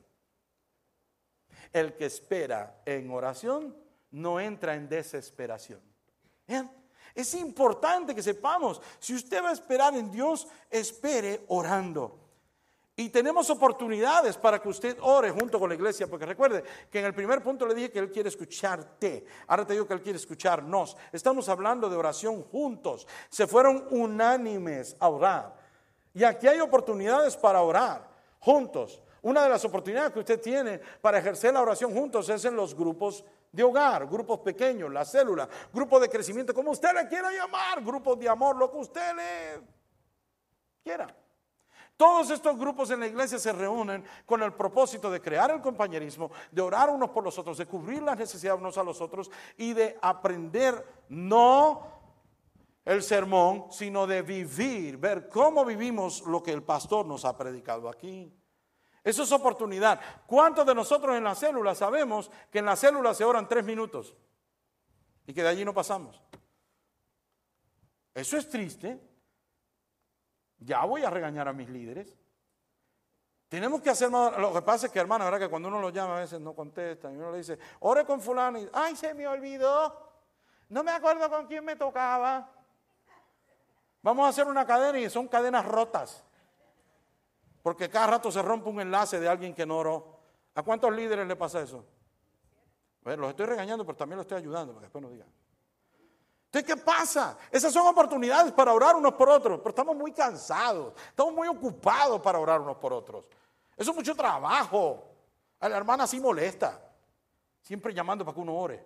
El que espera en oración no entra en desesperación. Vean, es importante que sepamos, si usted va a esperar en Dios, espere orando. Y tenemos oportunidades para que usted ore junto con la iglesia, porque recuerde que en el primer punto le dije que Él quiere escucharte. Ahora te digo que Él quiere escucharnos. Estamos hablando de oración juntos. Se fueron unánimes a orar. Y aquí hay oportunidades para orar juntos. Una de las oportunidades que usted tiene para ejercer la oración juntos es en los grupos de hogar, grupos pequeños, la célula, grupos de crecimiento, como usted le quiera llamar, grupos de amor, lo que usted le quiera. Todos estos grupos en la iglesia se reúnen con el propósito de crear el compañerismo, de orar unos por los otros, de cubrir las necesidades unos a los otros y de aprender no el sermón, sino de vivir, ver cómo vivimos lo que el pastor nos ha predicado aquí. Eso es oportunidad. ¿Cuántos de nosotros en la célula sabemos que en la célula se oran tres minutos y que de allí no pasamos? Eso es triste. Ya voy a regañar a mis líderes. Tenemos que hacer más. Lo que pasa es que, hermano, ¿verdad? Que cuando uno lo llama a veces no contestan. Y uno le dice, ore con fulano. Y, ay, se me olvidó. No me acuerdo con quién me tocaba. Vamos a hacer una cadena y son cadenas rotas. Porque cada rato se rompe un enlace de alguien que no oró. ¿A cuántos líderes le pasa eso? Bueno, los estoy regañando, pero también los estoy ayudando, para que después no digan. Entonces, ¿qué pasa? Esas son oportunidades para orar unos por otros, pero estamos muy cansados, estamos muy ocupados para orar unos por otros. Eso es mucho trabajo. A la hermana sí molesta, siempre llamando para que uno ore.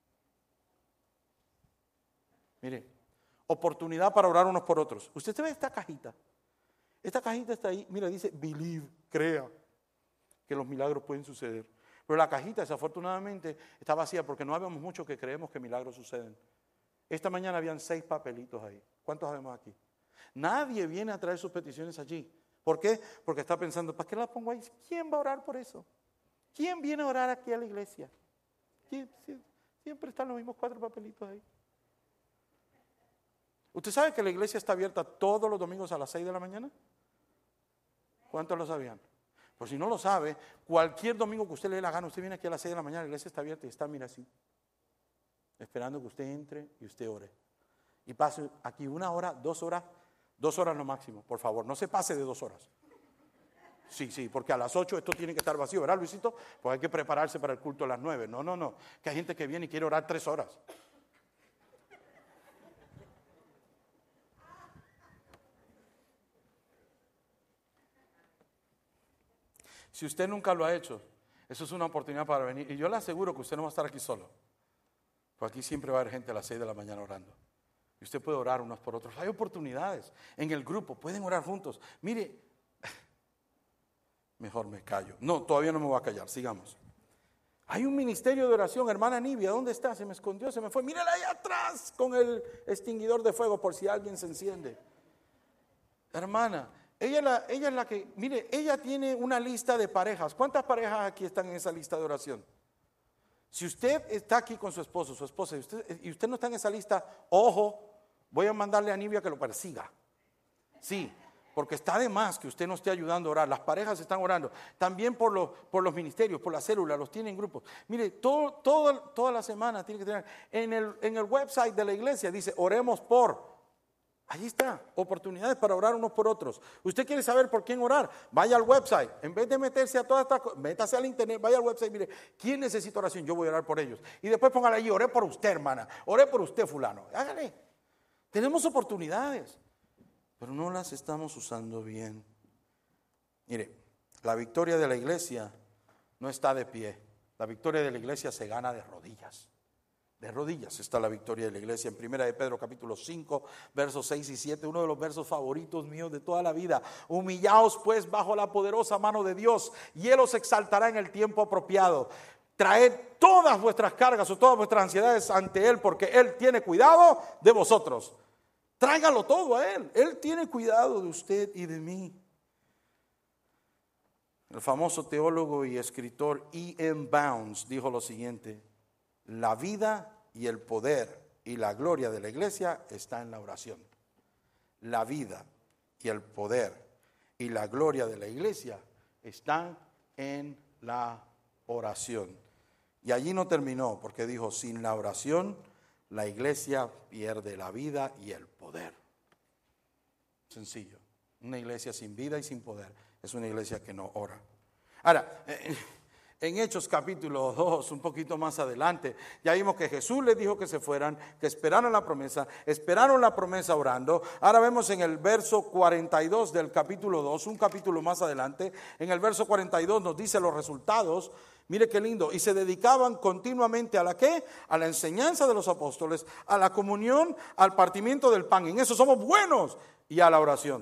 Mire, oportunidad para orar unos por otros. Usted ve esta cajita. Esta cajita está ahí, mira, dice believe, crea que los milagros pueden suceder. Pero la cajita desafortunadamente está vacía porque no habemos muchos que creemos que milagros suceden. Esta mañana habían seis papelitos ahí. ¿Cuántos habemos aquí? Nadie viene a traer sus peticiones allí. ¿Por qué? Porque está pensando, ¿para qué las pongo ahí? ¿Quién va a orar por eso? ¿Quién viene a orar aquí a la iglesia? ¿Quién? Siempre están los mismos cuatro papelitos ahí. ¿Usted sabe que la iglesia está abierta todos los domingos a las seis de la mañana? ¿Cuántos lo sabían? Pues si no lo sabe, cualquier domingo que usted le dé la gana, usted viene aquí a las seis de la mañana, la iglesia está abierta y está, mira así, esperando que usted entre y usted ore. Y pase aquí una hora, dos horas, dos horas lo máximo, por favor, no se pase de dos horas. Sí, sí, porque a las ocho esto tiene que estar vacío, ¿verdad, Luisito? Pues hay que prepararse para el culto a las nueve. No, no, no, que hay gente que viene y quiere orar tres horas. Si usted nunca lo ha hecho, eso es una oportunidad para venir. Y yo le aseguro que usted no va a estar aquí solo. Porque aquí siempre va a haber gente a las seis de la mañana orando. Y usted puede orar unos por otros. Hay oportunidades en el grupo, pueden orar juntos. Mire, mejor me callo. No, todavía no me voy a callar, sigamos. Hay un ministerio de oración, hermana Nivia, ¿dónde está? Se me escondió, se me fue. Mírala ahí atrás con el extinguidor de fuego por si alguien se enciende. Hermana, ella es, la, ella es la que, mire, ella tiene una lista de parejas. ¿Cuántas parejas aquí están en esa lista de oración? Si usted está aquí con su esposo, su esposa, y usted, y usted no está en esa lista, ojo, voy a mandarle a Nivia que lo persiga. Sí, porque está de más que usted no esté ayudando a orar. Las parejas están orando. También por los, por los ministerios, por las células, los tienen en grupos. Mire, todo, todo, toda la semana tiene que tener. En el, en el website de la iglesia dice, oremos por. Allí está, oportunidades para orar unos por otros. ¿Usted quiere saber por quién orar? Vaya al website. En vez de meterse a todas estas cosas, métase al internet, vaya al website y mire, ¿quién necesita oración? Yo voy a orar por ellos. Y después póngale allí, oré por usted, hermana. Oré por usted, fulano. Hágale. Tenemos oportunidades, pero no las estamos usando bien. Mire, la victoria de la iglesia no está de pie. La victoria de la iglesia se gana de rodillas. De rodillas está la victoria de la iglesia. En primera de Pedro capítulo cinco, versos seis y siete, uno de los versos favoritos míos de toda la vida. Humillaos pues bajo la poderosa mano de Dios y Él os exaltará en el tiempo apropiado. Traed todas vuestras cargas o todas vuestras ansiedades ante Él, porque Él tiene cuidado de vosotros. Tráigalo todo a Él. Él tiene cuidado de usted y de mí. El famoso teólogo y escritor E M Bounds dijo lo siguiente: la vida y el poder y la gloria de la iglesia está en la oración. La vida y el poder y la gloria de la iglesia están en la oración. Y allí no terminó, porque dijo, sin la oración la iglesia pierde la vida y el poder. Sencillo. Una iglesia sin vida y sin poder es una iglesia que no ora. Ahora, eh, en Hechos capítulo dos, un poquito más adelante, ya vimos que Jesús les dijo que se fueran, que esperaran la promesa, esperaron la promesa orando. Ahora vemos en el verso cuarenta y dos del capítulo dos, un capítulo más adelante, en el verso cuarenta y dos nos dice los resultados. Mire qué lindo. Y se dedicaban continuamente a la ¿qué? A la enseñanza de los apóstoles, a la comunión, al partimiento del pan. En eso somos buenos. Y a la oración.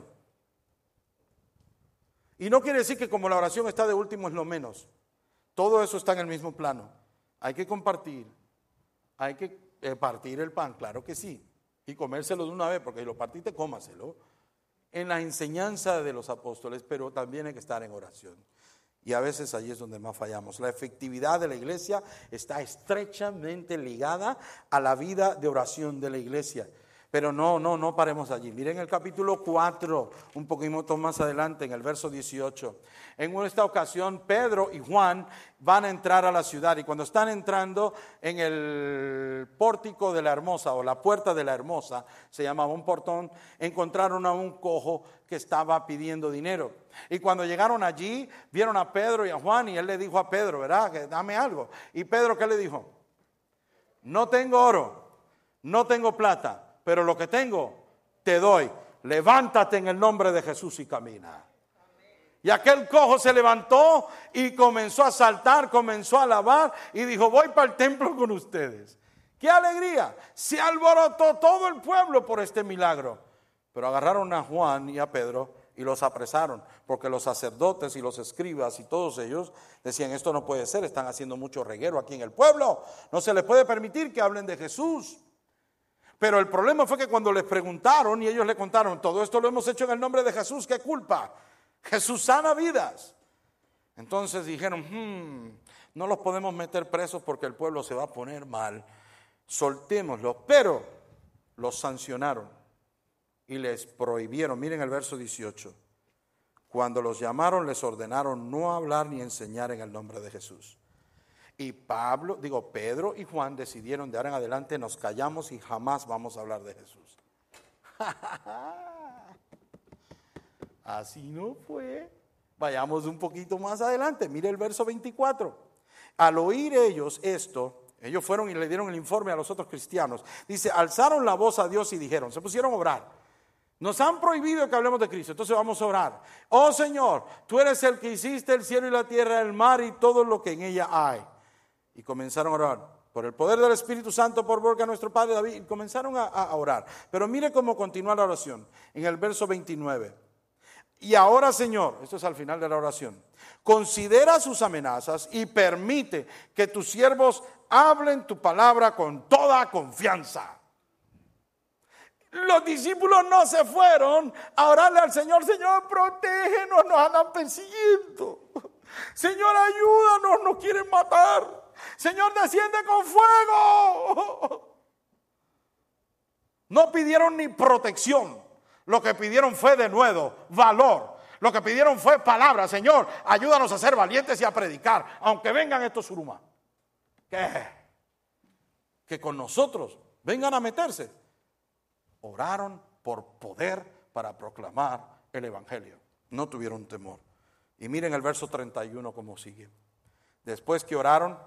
Y no quiere decir que como la oración está de último es lo menos. Todo eso está en el mismo plano. Hay que compartir. Hay que eh, partir el pan, claro que sí. Y comérselo de una vez, porque si lo partiste, cómaselo. En la enseñanza de los apóstoles, pero también hay que estar en oración. Y a veces allí es donde más fallamos. La efectividad de la iglesia está estrechamente ligada a la vida de oración de la iglesia. Pero no, no, no paremos allí. Miren el capítulo cuatro, un poquito más adelante, en el verso dieciocho. En esta ocasión, Pedro y Juan van a entrar a la ciudad. Y cuando están entrando en el pórtico de la Hermosa, o la puerta de la Hermosa, se llamaba un portón, encontraron a un cojo que estaba pidiendo dinero. Y cuando llegaron allí, vieron a Pedro y a Juan, y él le dijo a Pedro, ¿verdad? Que dame algo. Y Pedro, ¿qué le dijo? No tengo oro, no tengo plata, pero lo que tengo, te doy. Levántate en el nombre de Jesús y camina. Y aquel cojo se levantó y comenzó a saltar, comenzó a alabar y dijo, voy para el templo con ustedes. ¡Qué alegría! Se alborotó todo el pueblo por este milagro. Pero agarraron a Juan y a Pedro y los apresaron, porque los sacerdotes y los escribas y todos ellos decían, esto no puede ser, están haciendo mucho reguero aquí en el pueblo. No se les puede permitir que hablen de Jesús. Pero el problema fue que cuando les preguntaron y ellos le contaron, todo esto lo hemos hecho en el nombre de Jesús, ¿qué culpa? Jesús sana vidas. Entonces dijeron, hmm, no los podemos meter presos porque el pueblo se va a poner mal, soltémoslos. Pero los sancionaron y les prohibieron. Miren el verso dieciocho. Cuando los llamaron les ordenaron no hablar ni enseñar en el nombre de Jesús. Y Pablo, digo, Pedro y Juan decidieron de ahora en adelante nos callamos y jamás vamos a hablar de Jesús. Así no fue. Vayamos un poquito más adelante. Mire el verso veinticuatro. Al oír ellos esto, ellos fueron y le dieron el informe a los otros cristianos. Dice, alzaron la voz a Dios y dijeron, se pusieron a orar. Nos han prohibido que hablemos de Cristo, entonces vamos a orar. Oh Señor, tú eres el que hiciste el cielo y la tierra, el mar y todo lo que en ella hay. Y comenzaron a orar. Por el poder del Espíritu Santo, por boca de nuestro Padre David, y comenzaron a, a orar. Pero mire cómo continúa la oración. En el verso veintinueve. Y ahora, Señor, esto es al final de la oración, considera sus amenazas y permite que tus siervos hablen tu palabra con toda confianza. Los discípulos no se fueron a orarle al Señor, Señor, protégenos, nos andan persiguiendo. Señor, ayúdanos, nos quieren matar. Señor, desciende con fuego. No pidieron ni protección. Lo que pidieron fue de nuevo valor. Lo que pidieron fue palabra. Señor, ayúdanos a ser valientes y a predicar, aunque vengan estos surumas. ¿Qué? Que con nosotros vengan a meterse. Oraron por poder para proclamar el evangelio. No tuvieron temor. Y miren el verso treinta y uno cómo sigue. Después que oraron,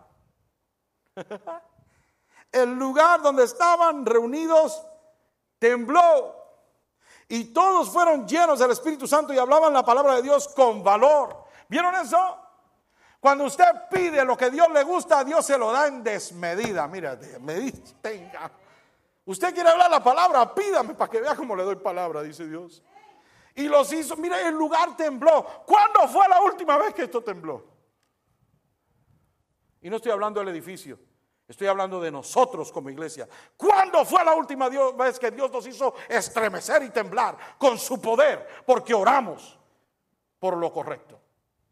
el lugar donde estaban reunidos tembló. Y todos fueron llenos del Espíritu Santo y hablaban la palabra de Dios con valor. ¿Vieron eso? Cuando usted pide lo que Dios le gusta, Dios se lo da en desmedida. Mira, desmedida, tenga. Usted quiere hablar la palabra, pídame para que vea cómo le doy palabra, dice Dios. Y los hizo, mire, el lugar tembló. ¿Cuándo fue la última vez que esto tembló? Y no estoy hablando del edificio. Estoy hablando de nosotros como iglesia. ¿Cuándo fue la última vez que Dios nos hizo estremecer y temblar con su poder? Porque oramos por lo correcto.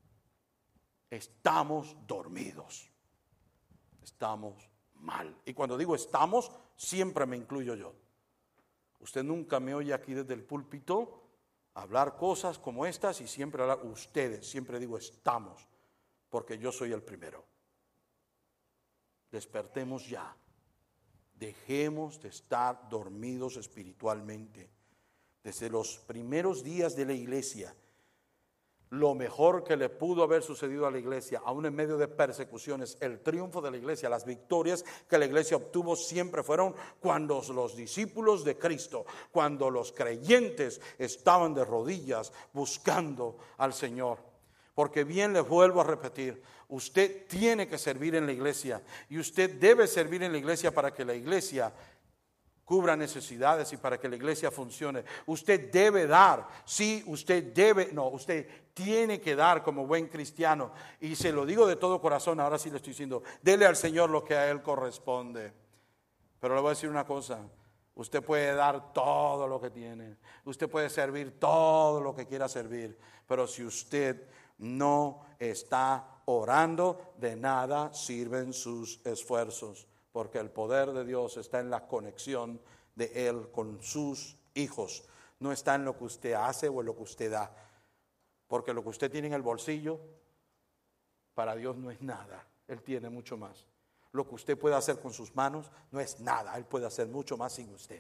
Estamos dormidos. Estamos mal. Y cuando digo estamos, siempre me incluyo yo. Usted nunca me oye aquí desde el púlpito hablar cosas como estas y siempre hablar ustedes. Siempre digo estamos, porque yo soy el primero. Despertemos ya. Dejemos de estar dormidos espiritualmente. Desde los primeros días de la iglesia, lo mejor que le pudo haber sucedido a la iglesia, aún en medio de persecuciones, el triunfo de la iglesia, las victorias que la iglesia obtuvo siempre fueron cuando los discípulos de Cristo, cuando los creyentes estaban de rodillas buscando al Señor. Porque bien les vuelvo a repetir, usted tiene que servir en la iglesia y usted debe servir en la iglesia para que la iglesia cubra necesidades y para que la iglesia funcione. Usted debe dar, sí, usted debe, no, usted tiene que dar como buen cristiano. Y se lo digo de todo corazón, ahora sí le estoy diciendo, dele al Señor lo que a Él corresponde. Pero le voy a decir una cosa, usted puede dar todo lo que tiene, usted puede servir todo lo que quiera servir, pero si usted no está orando, de nada sirven sus esfuerzos, porque el poder de Dios está en la conexión de Él con sus hijos. No está en lo que usted hace o en lo que usted da. Porque lo que usted tiene en el bolsillo, para Dios no es nada. Él tiene mucho más. Lo que usted puede hacer con sus manos no es nada. Él puede hacer mucho más sin usted.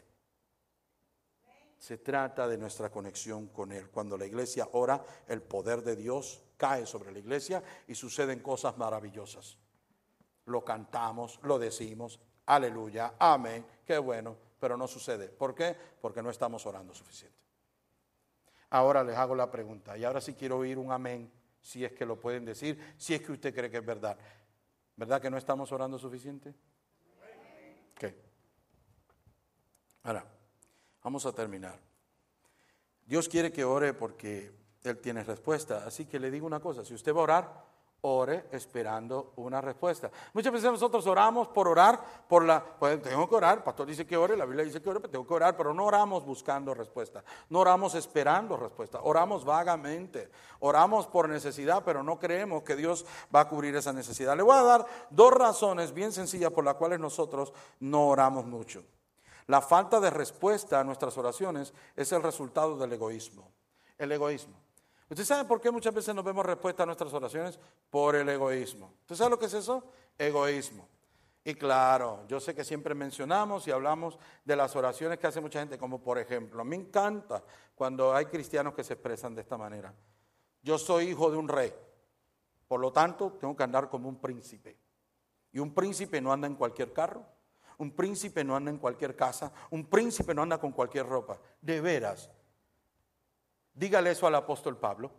Se trata de nuestra conexión con Él. Cuando la iglesia ora, el poder de Dios cae sobre la iglesia y suceden cosas maravillosas. Lo cantamos, lo decimos, aleluya, amén, qué bueno, pero no sucede. ¿Por qué? Porque no estamos orando suficiente. Ahora les hago la pregunta, y ahora sí quiero oír un amén, si es que lo pueden decir, si es que usted cree que es verdad. ¿Verdad que no estamos orando suficiente? ¿Qué? Ahora, vamos a terminar. Dios quiere que ore porque Él tiene respuesta. Así que le digo una cosa, si usted va a orar, ore esperando una respuesta. Muchas veces nosotros oramos por orar, por la, pues tengo que orar, el pastor dice que ore, la Biblia dice que ore, pero tengo que orar, pero no oramos buscando respuesta, no oramos esperando respuesta, oramos vagamente, oramos por necesidad, pero no creemos que Dios va a cubrir esa necesidad. Le voy a dar dos razones bien sencillas por las cuales nosotros no oramos mucho. La falta de respuesta a nuestras oraciones es el resultado del egoísmo. El egoísmo. ¿Usted sabe por qué muchas veces no vemos respuesta a nuestras oraciones? Por el egoísmo. ¿Usted sabe lo que es eso? Egoísmo. Y claro, yo sé que siempre mencionamos y hablamos de las oraciones que hace mucha gente, como por ejemplo, me encanta cuando hay cristianos que se expresan de esta manera. Yo soy hijo de un rey, por lo tanto tengo que andar como un príncipe. Y un príncipe no anda en cualquier carro. Un príncipe no anda en cualquier casa, un príncipe no anda con cualquier ropa. De veras, dígale eso al apóstol Pablo,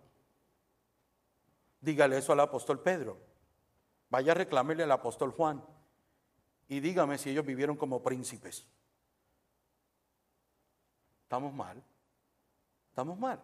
dígale eso al apóstol Pedro, vaya a reclamarle al apóstol Juan y dígame si ellos vivieron como príncipes. Estamos mal, estamos mal.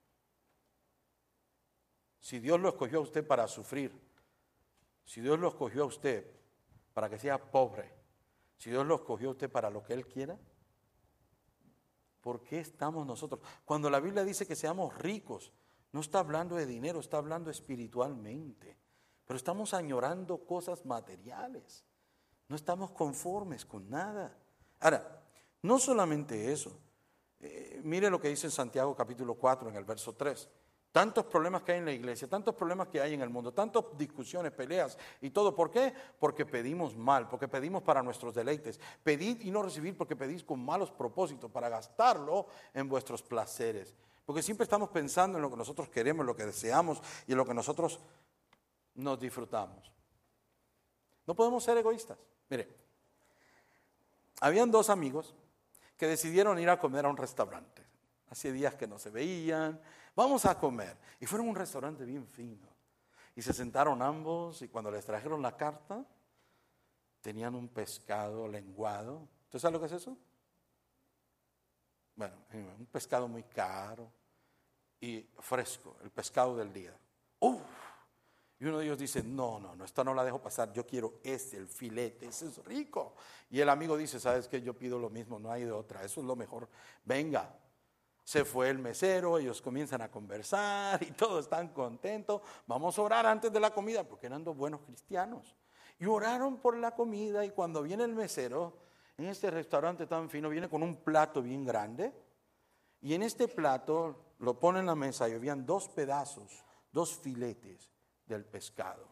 Si Dios lo escogió a usted para sufrir, si Dios lo escogió a usted para que sea pobre, si Dios lo escogió a usted para lo que Él quiera, ¿por qué estamos nosotros? Cuando la Biblia dice que seamos ricos, no está hablando de dinero, está hablando espiritualmente. Pero estamos añorando cosas materiales. No estamos conformes con nada. Ahora, no solamente eso. Eh, mire lo que dice en Santiago capítulo cuatro, en el verso tres. Tantos problemas que hay en la iglesia, tantos problemas que hay en el mundo, tantas discusiones, peleas y todo. ¿Por qué? Porque pedimos mal, porque pedimos para nuestros deleites. Pedid y no recibid porque pedís con malos propósitos para gastarlo en vuestros placeres. Porque siempre estamos pensando en lo que nosotros queremos, en lo que deseamos y en lo que nosotros nos disfrutamos. No podemos ser egoístas. Mire, habían dos amigos que decidieron ir a comer a un restaurante. Hace días que no se veían. Vamos a comer. Y fueron a un restaurante bien fino. Y se sentaron ambos y cuando les trajeron la carta, tenían un pescado lenguado. ¿Usted sabe lo que es eso? Bueno, un pescado muy caro y fresco, el pescado del día. ¡Uf! Y uno de ellos dice, no, no, no, esta no la dejo pasar, yo quiero ese, el filete, ese es rico. Y el amigo dice, ¿sabes qué? Yo pido lo mismo, no hay de otra, eso es lo mejor. Venga. Se fue el mesero, ellos comienzan a conversar y todos están contentos. Vamos a orar antes de la comida porque eran dos buenos cristianos. Y oraron por la comida y cuando viene el mesero, en este restaurante tan fino, viene con un plato bien grande. Y en este plato lo pone en la mesa y habían dos pedazos, dos filetes del pescado.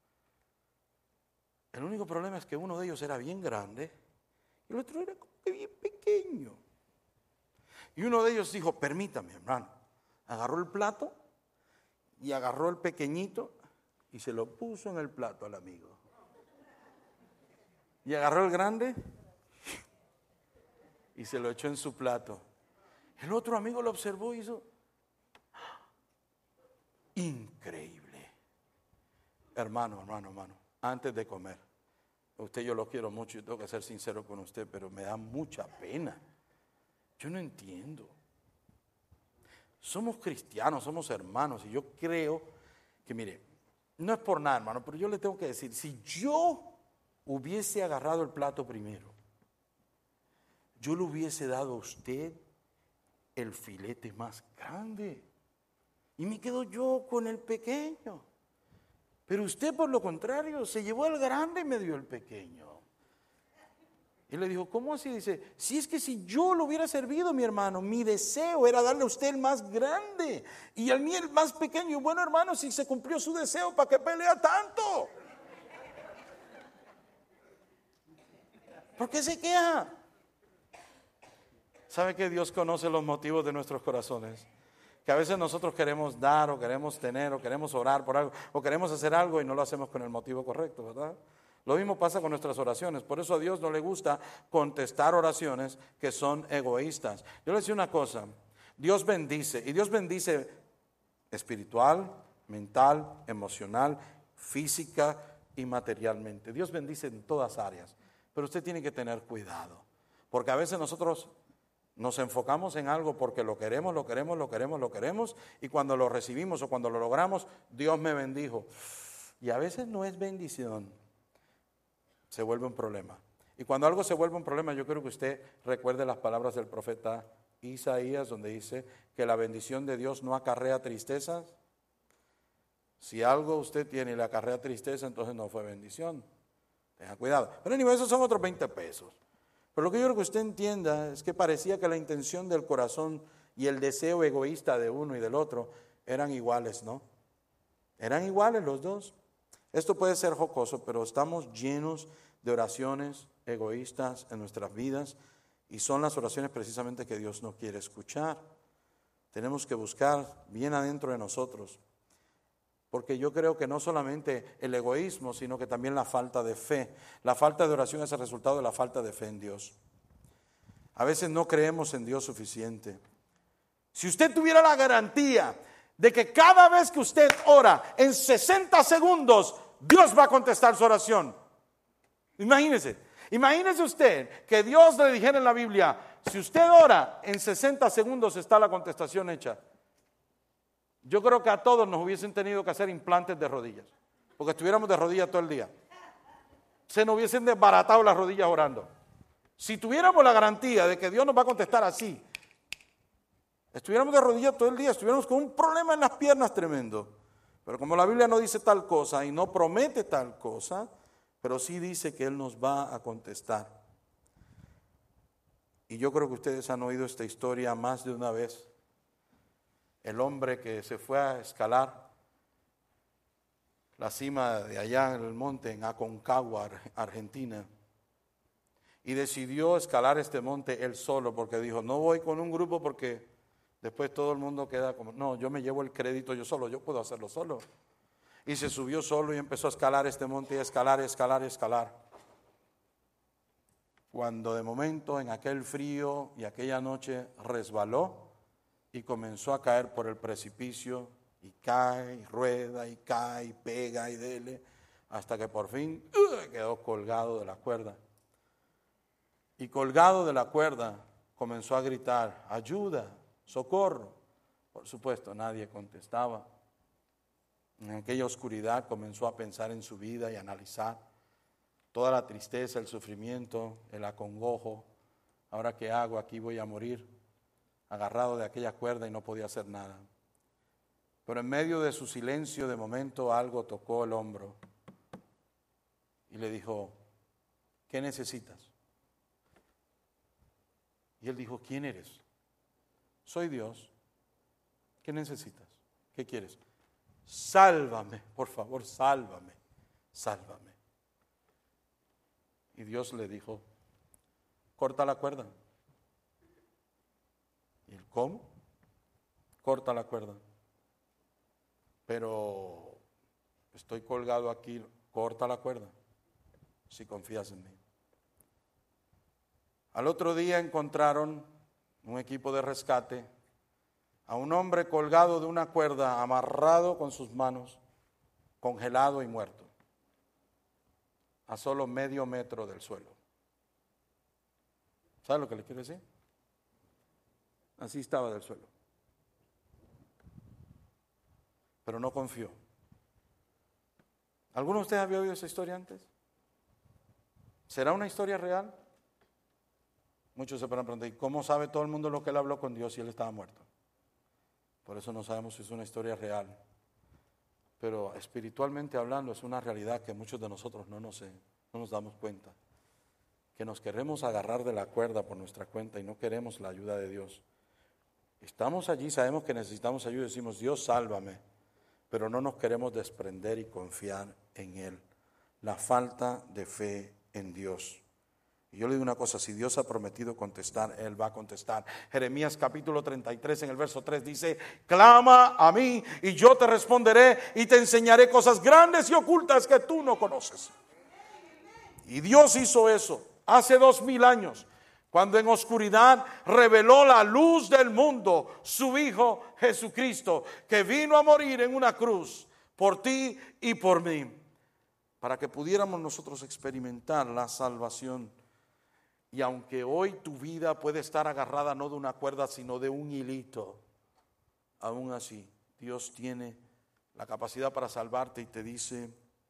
El único problema es que uno de ellos era bien grande y el otro era como que bien pequeño. Y uno de ellos dijo, permítame, hermano. Agarró el plato y agarró el pequeñito y se lo puso en el plato al amigo. Y agarró el grande y se lo echó en su plato. El otro amigo lo observó y hizo, increíble. Hermano, hermano, hermano, antes de comer, usted yo lo quiero mucho y tengo que ser sincero con usted, pero me da mucha pena. Yo no entiendo. Somos cristianos, somos hermanos y yo creo que, mire, no es por nada, hermano, pero yo le tengo que decir, si yo hubiese agarrado el plato primero, yo le hubiese dado a usted el filete más grande y me quedo yo con el pequeño. Pero usted, por lo contrario, se llevó el grande y me dio el pequeño. Y le dijo, ¿cómo así? Dice, si es que si yo lo hubiera servido, mi hermano, mi deseo era darle a usted el más grande y al mí el más pequeño. Bueno, hermano, si se cumplió su deseo, ¿para qué pelea tanto? ¿Por qué se queja? ¿Sabe que Dios conoce los motivos de nuestros corazones? Que a veces nosotros queremos dar o queremos tener o queremos orar por algo o queremos hacer algo y no lo hacemos con el motivo correcto, ¿verdad? Lo mismo pasa con nuestras oraciones. Por eso a Dios no le gusta contestar oraciones que son egoístas. Yo le decía una cosa, Dios bendice, y Dios bendice espiritual, mental, emocional, física y materialmente. Dios bendice en todas áreas, pero usted tiene que tener cuidado, porque a veces nosotros nos enfocamos en algo porque lo queremos, lo queremos, lo queremos, lo queremos, y cuando lo recibimos o cuando lo logramos, Dios me bendijo. Y a veces no es bendición. Se vuelve un problema. Y cuando algo se vuelve un problema, yo quiero que usted recuerde las palabras del profeta Isaías, donde dice que la bendición de Dios no acarrea tristezas. Si algo usted tiene y le acarrea tristeza, entonces no fue bendición. Tenga cuidado. Pero anyway, esos son otros veinte pesos. Pero lo que yo quiero que usted entienda es que parecía que la intención del corazón y el deseo egoísta de uno y del otro eran iguales, ¿no? Eran iguales los dos. Esto puede ser jocoso, pero estamos llenos de oraciones egoístas en nuestras vidas y son las oraciones precisamente que Dios no quiere escuchar. Tenemos que buscar bien adentro de nosotros, porque yo creo que no solamente el egoísmo, sino que también la falta de fe. La falta de oración es el resultado de la falta de fe en Dios. A veces no creemos en Dios suficiente. Si usted tuviera la garantía de que cada vez que usted ora en sesenta segundos, Dios va a contestar su oración. Imagínese, imagínese usted que Dios le dijera en la Biblia, si usted ora en sesenta segundos está la contestación hecha. Yo creo que a todos nos hubiesen tenido que hacer implantes de rodillas, porque estuviéramos de rodillas todo el día. Se nos hubiesen desbaratado las rodillas orando. Si tuviéramos la garantía de que Dios nos va a contestar así, estuviéramos de rodillas todo el día, estuviéramos con un problema en las piernas tremendo. Pero como la Biblia no dice tal cosa y no promete tal cosa, pero sí dice que Él nos va a contestar. Y yo creo que ustedes han oído esta historia más de una vez. El hombre que se fue a escalar la cima de allá en el monte, en Aconcagua, Argentina, y decidió escalar este monte él solo, porque dijo, no voy con un grupo porque después todo el mundo queda como, no, yo me llevo el crédito yo solo, yo puedo hacerlo solo. Y se subió solo y empezó a escalar este monte, y a escalar, escalar, escalar. Cuando de momento en aquel frío y aquella noche resbaló y comenzó a caer por el precipicio, y cae, y rueda, y cae, y pega, y dele, hasta que por fin uh, quedó colgado de la cuerda. Y colgado de la cuerda comenzó a gritar, ayuda, socorro. Por supuesto, nadie contestaba. En aquella oscuridad comenzó a pensar en su vida y analizar toda la tristeza, el sufrimiento, el acongojo. Ahora, ¿qué hago? Aquí voy a morir, agarrado de aquella cuerda y no podía hacer nada. Pero en medio de su silencio, de momento algo tocó el hombro y le dijo, ¿qué necesitas? Y él dijo, ¿quién eres? Soy Dios. ¿Qué necesitas? ¿Qué quieres? Sálvame, por favor, sálvame, sálvame. Y Dios le dijo, corta la cuerda. ¿Y él cómo? Corta la cuerda. Pero estoy colgado aquí, corta la cuerda, si confías en mí. Al otro día encontraron un equipo de rescate a un hombre colgado de una cuerda, amarrado con sus manos, congelado y muerto, a solo medio metro del suelo. ¿Sabe lo que le quiero decir? Así estaba del suelo. Pero no confió. ¿Alguno de ustedes había oído esa historia antes? ¿Será una historia real? Muchos se preguntan, ¿y cómo sabe todo el mundo lo que él habló con Dios si él estaba muerto? Por eso no sabemos si es una historia real. Pero espiritualmente hablando es una realidad que muchos de nosotros no nos, no nos damos cuenta. que nos queremos agarrar de la cuerda por nuestra cuenta y no queremos la ayuda de Dios. Estamos allí, sabemos que necesitamos ayuda y decimos, Dios, sálvame, pero no nos queremos desprender y confiar en Él. La falta de fe en Dios. Y yo le digo una cosa, si Dios ha prometido contestar, Él va a contestar. Jeremías capítulo treinta y tres en el verso tres dice, clama a mí y yo te responderé y te enseñaré cosas grandes y ocultas que tú no conoces. Y Dios hizo eso hace dos mil años, cuando en oscuridad reveló la luz del mundo, su Hijo Jesucristo, que vino a morir en una cruz por ti y por mí, para que pudiéramos nosotros experimentar la salvación. Y aunque hoy tu vida puede estar agarrada no de una cuerda, sino de un hilito, aún así Dios tiene la capacidad para salvarte y te dice,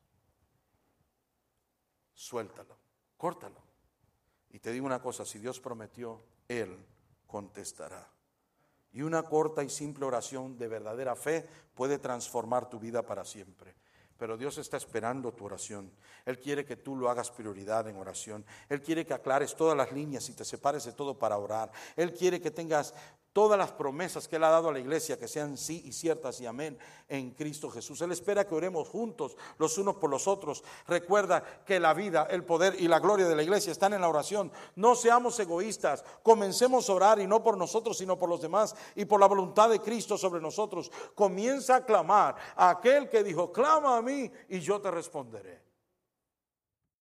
suéltalo, córtalo. Y te digo una cosa, si Dios prometió, Él contestará. Y una corta y simple oración de verdadera fe puede transformar tu vida para siempre. Pero Dios está esperando tu oración. Él quiere que tú lo hagas prioridad en oración. Él quiere que aclares todas las líneas y te separes de todo para orar. Él quiere que tengas todas las promesas que Él ha dado a la iglesia, que sean sí y ciertas y amén en Cristo Jesús. Él espera que oremos juntos los unos por los otros. Recuerda que la vida, el poder y la gloria de la iglesia están en la oración. No seamos egoístas. Comencemos a orar y no por nosotros, sino por los demás y por la voluntad de Cristo sobre nosotros. Comienza a clamar a aquel que dijo, clama a mí y yo te responderé.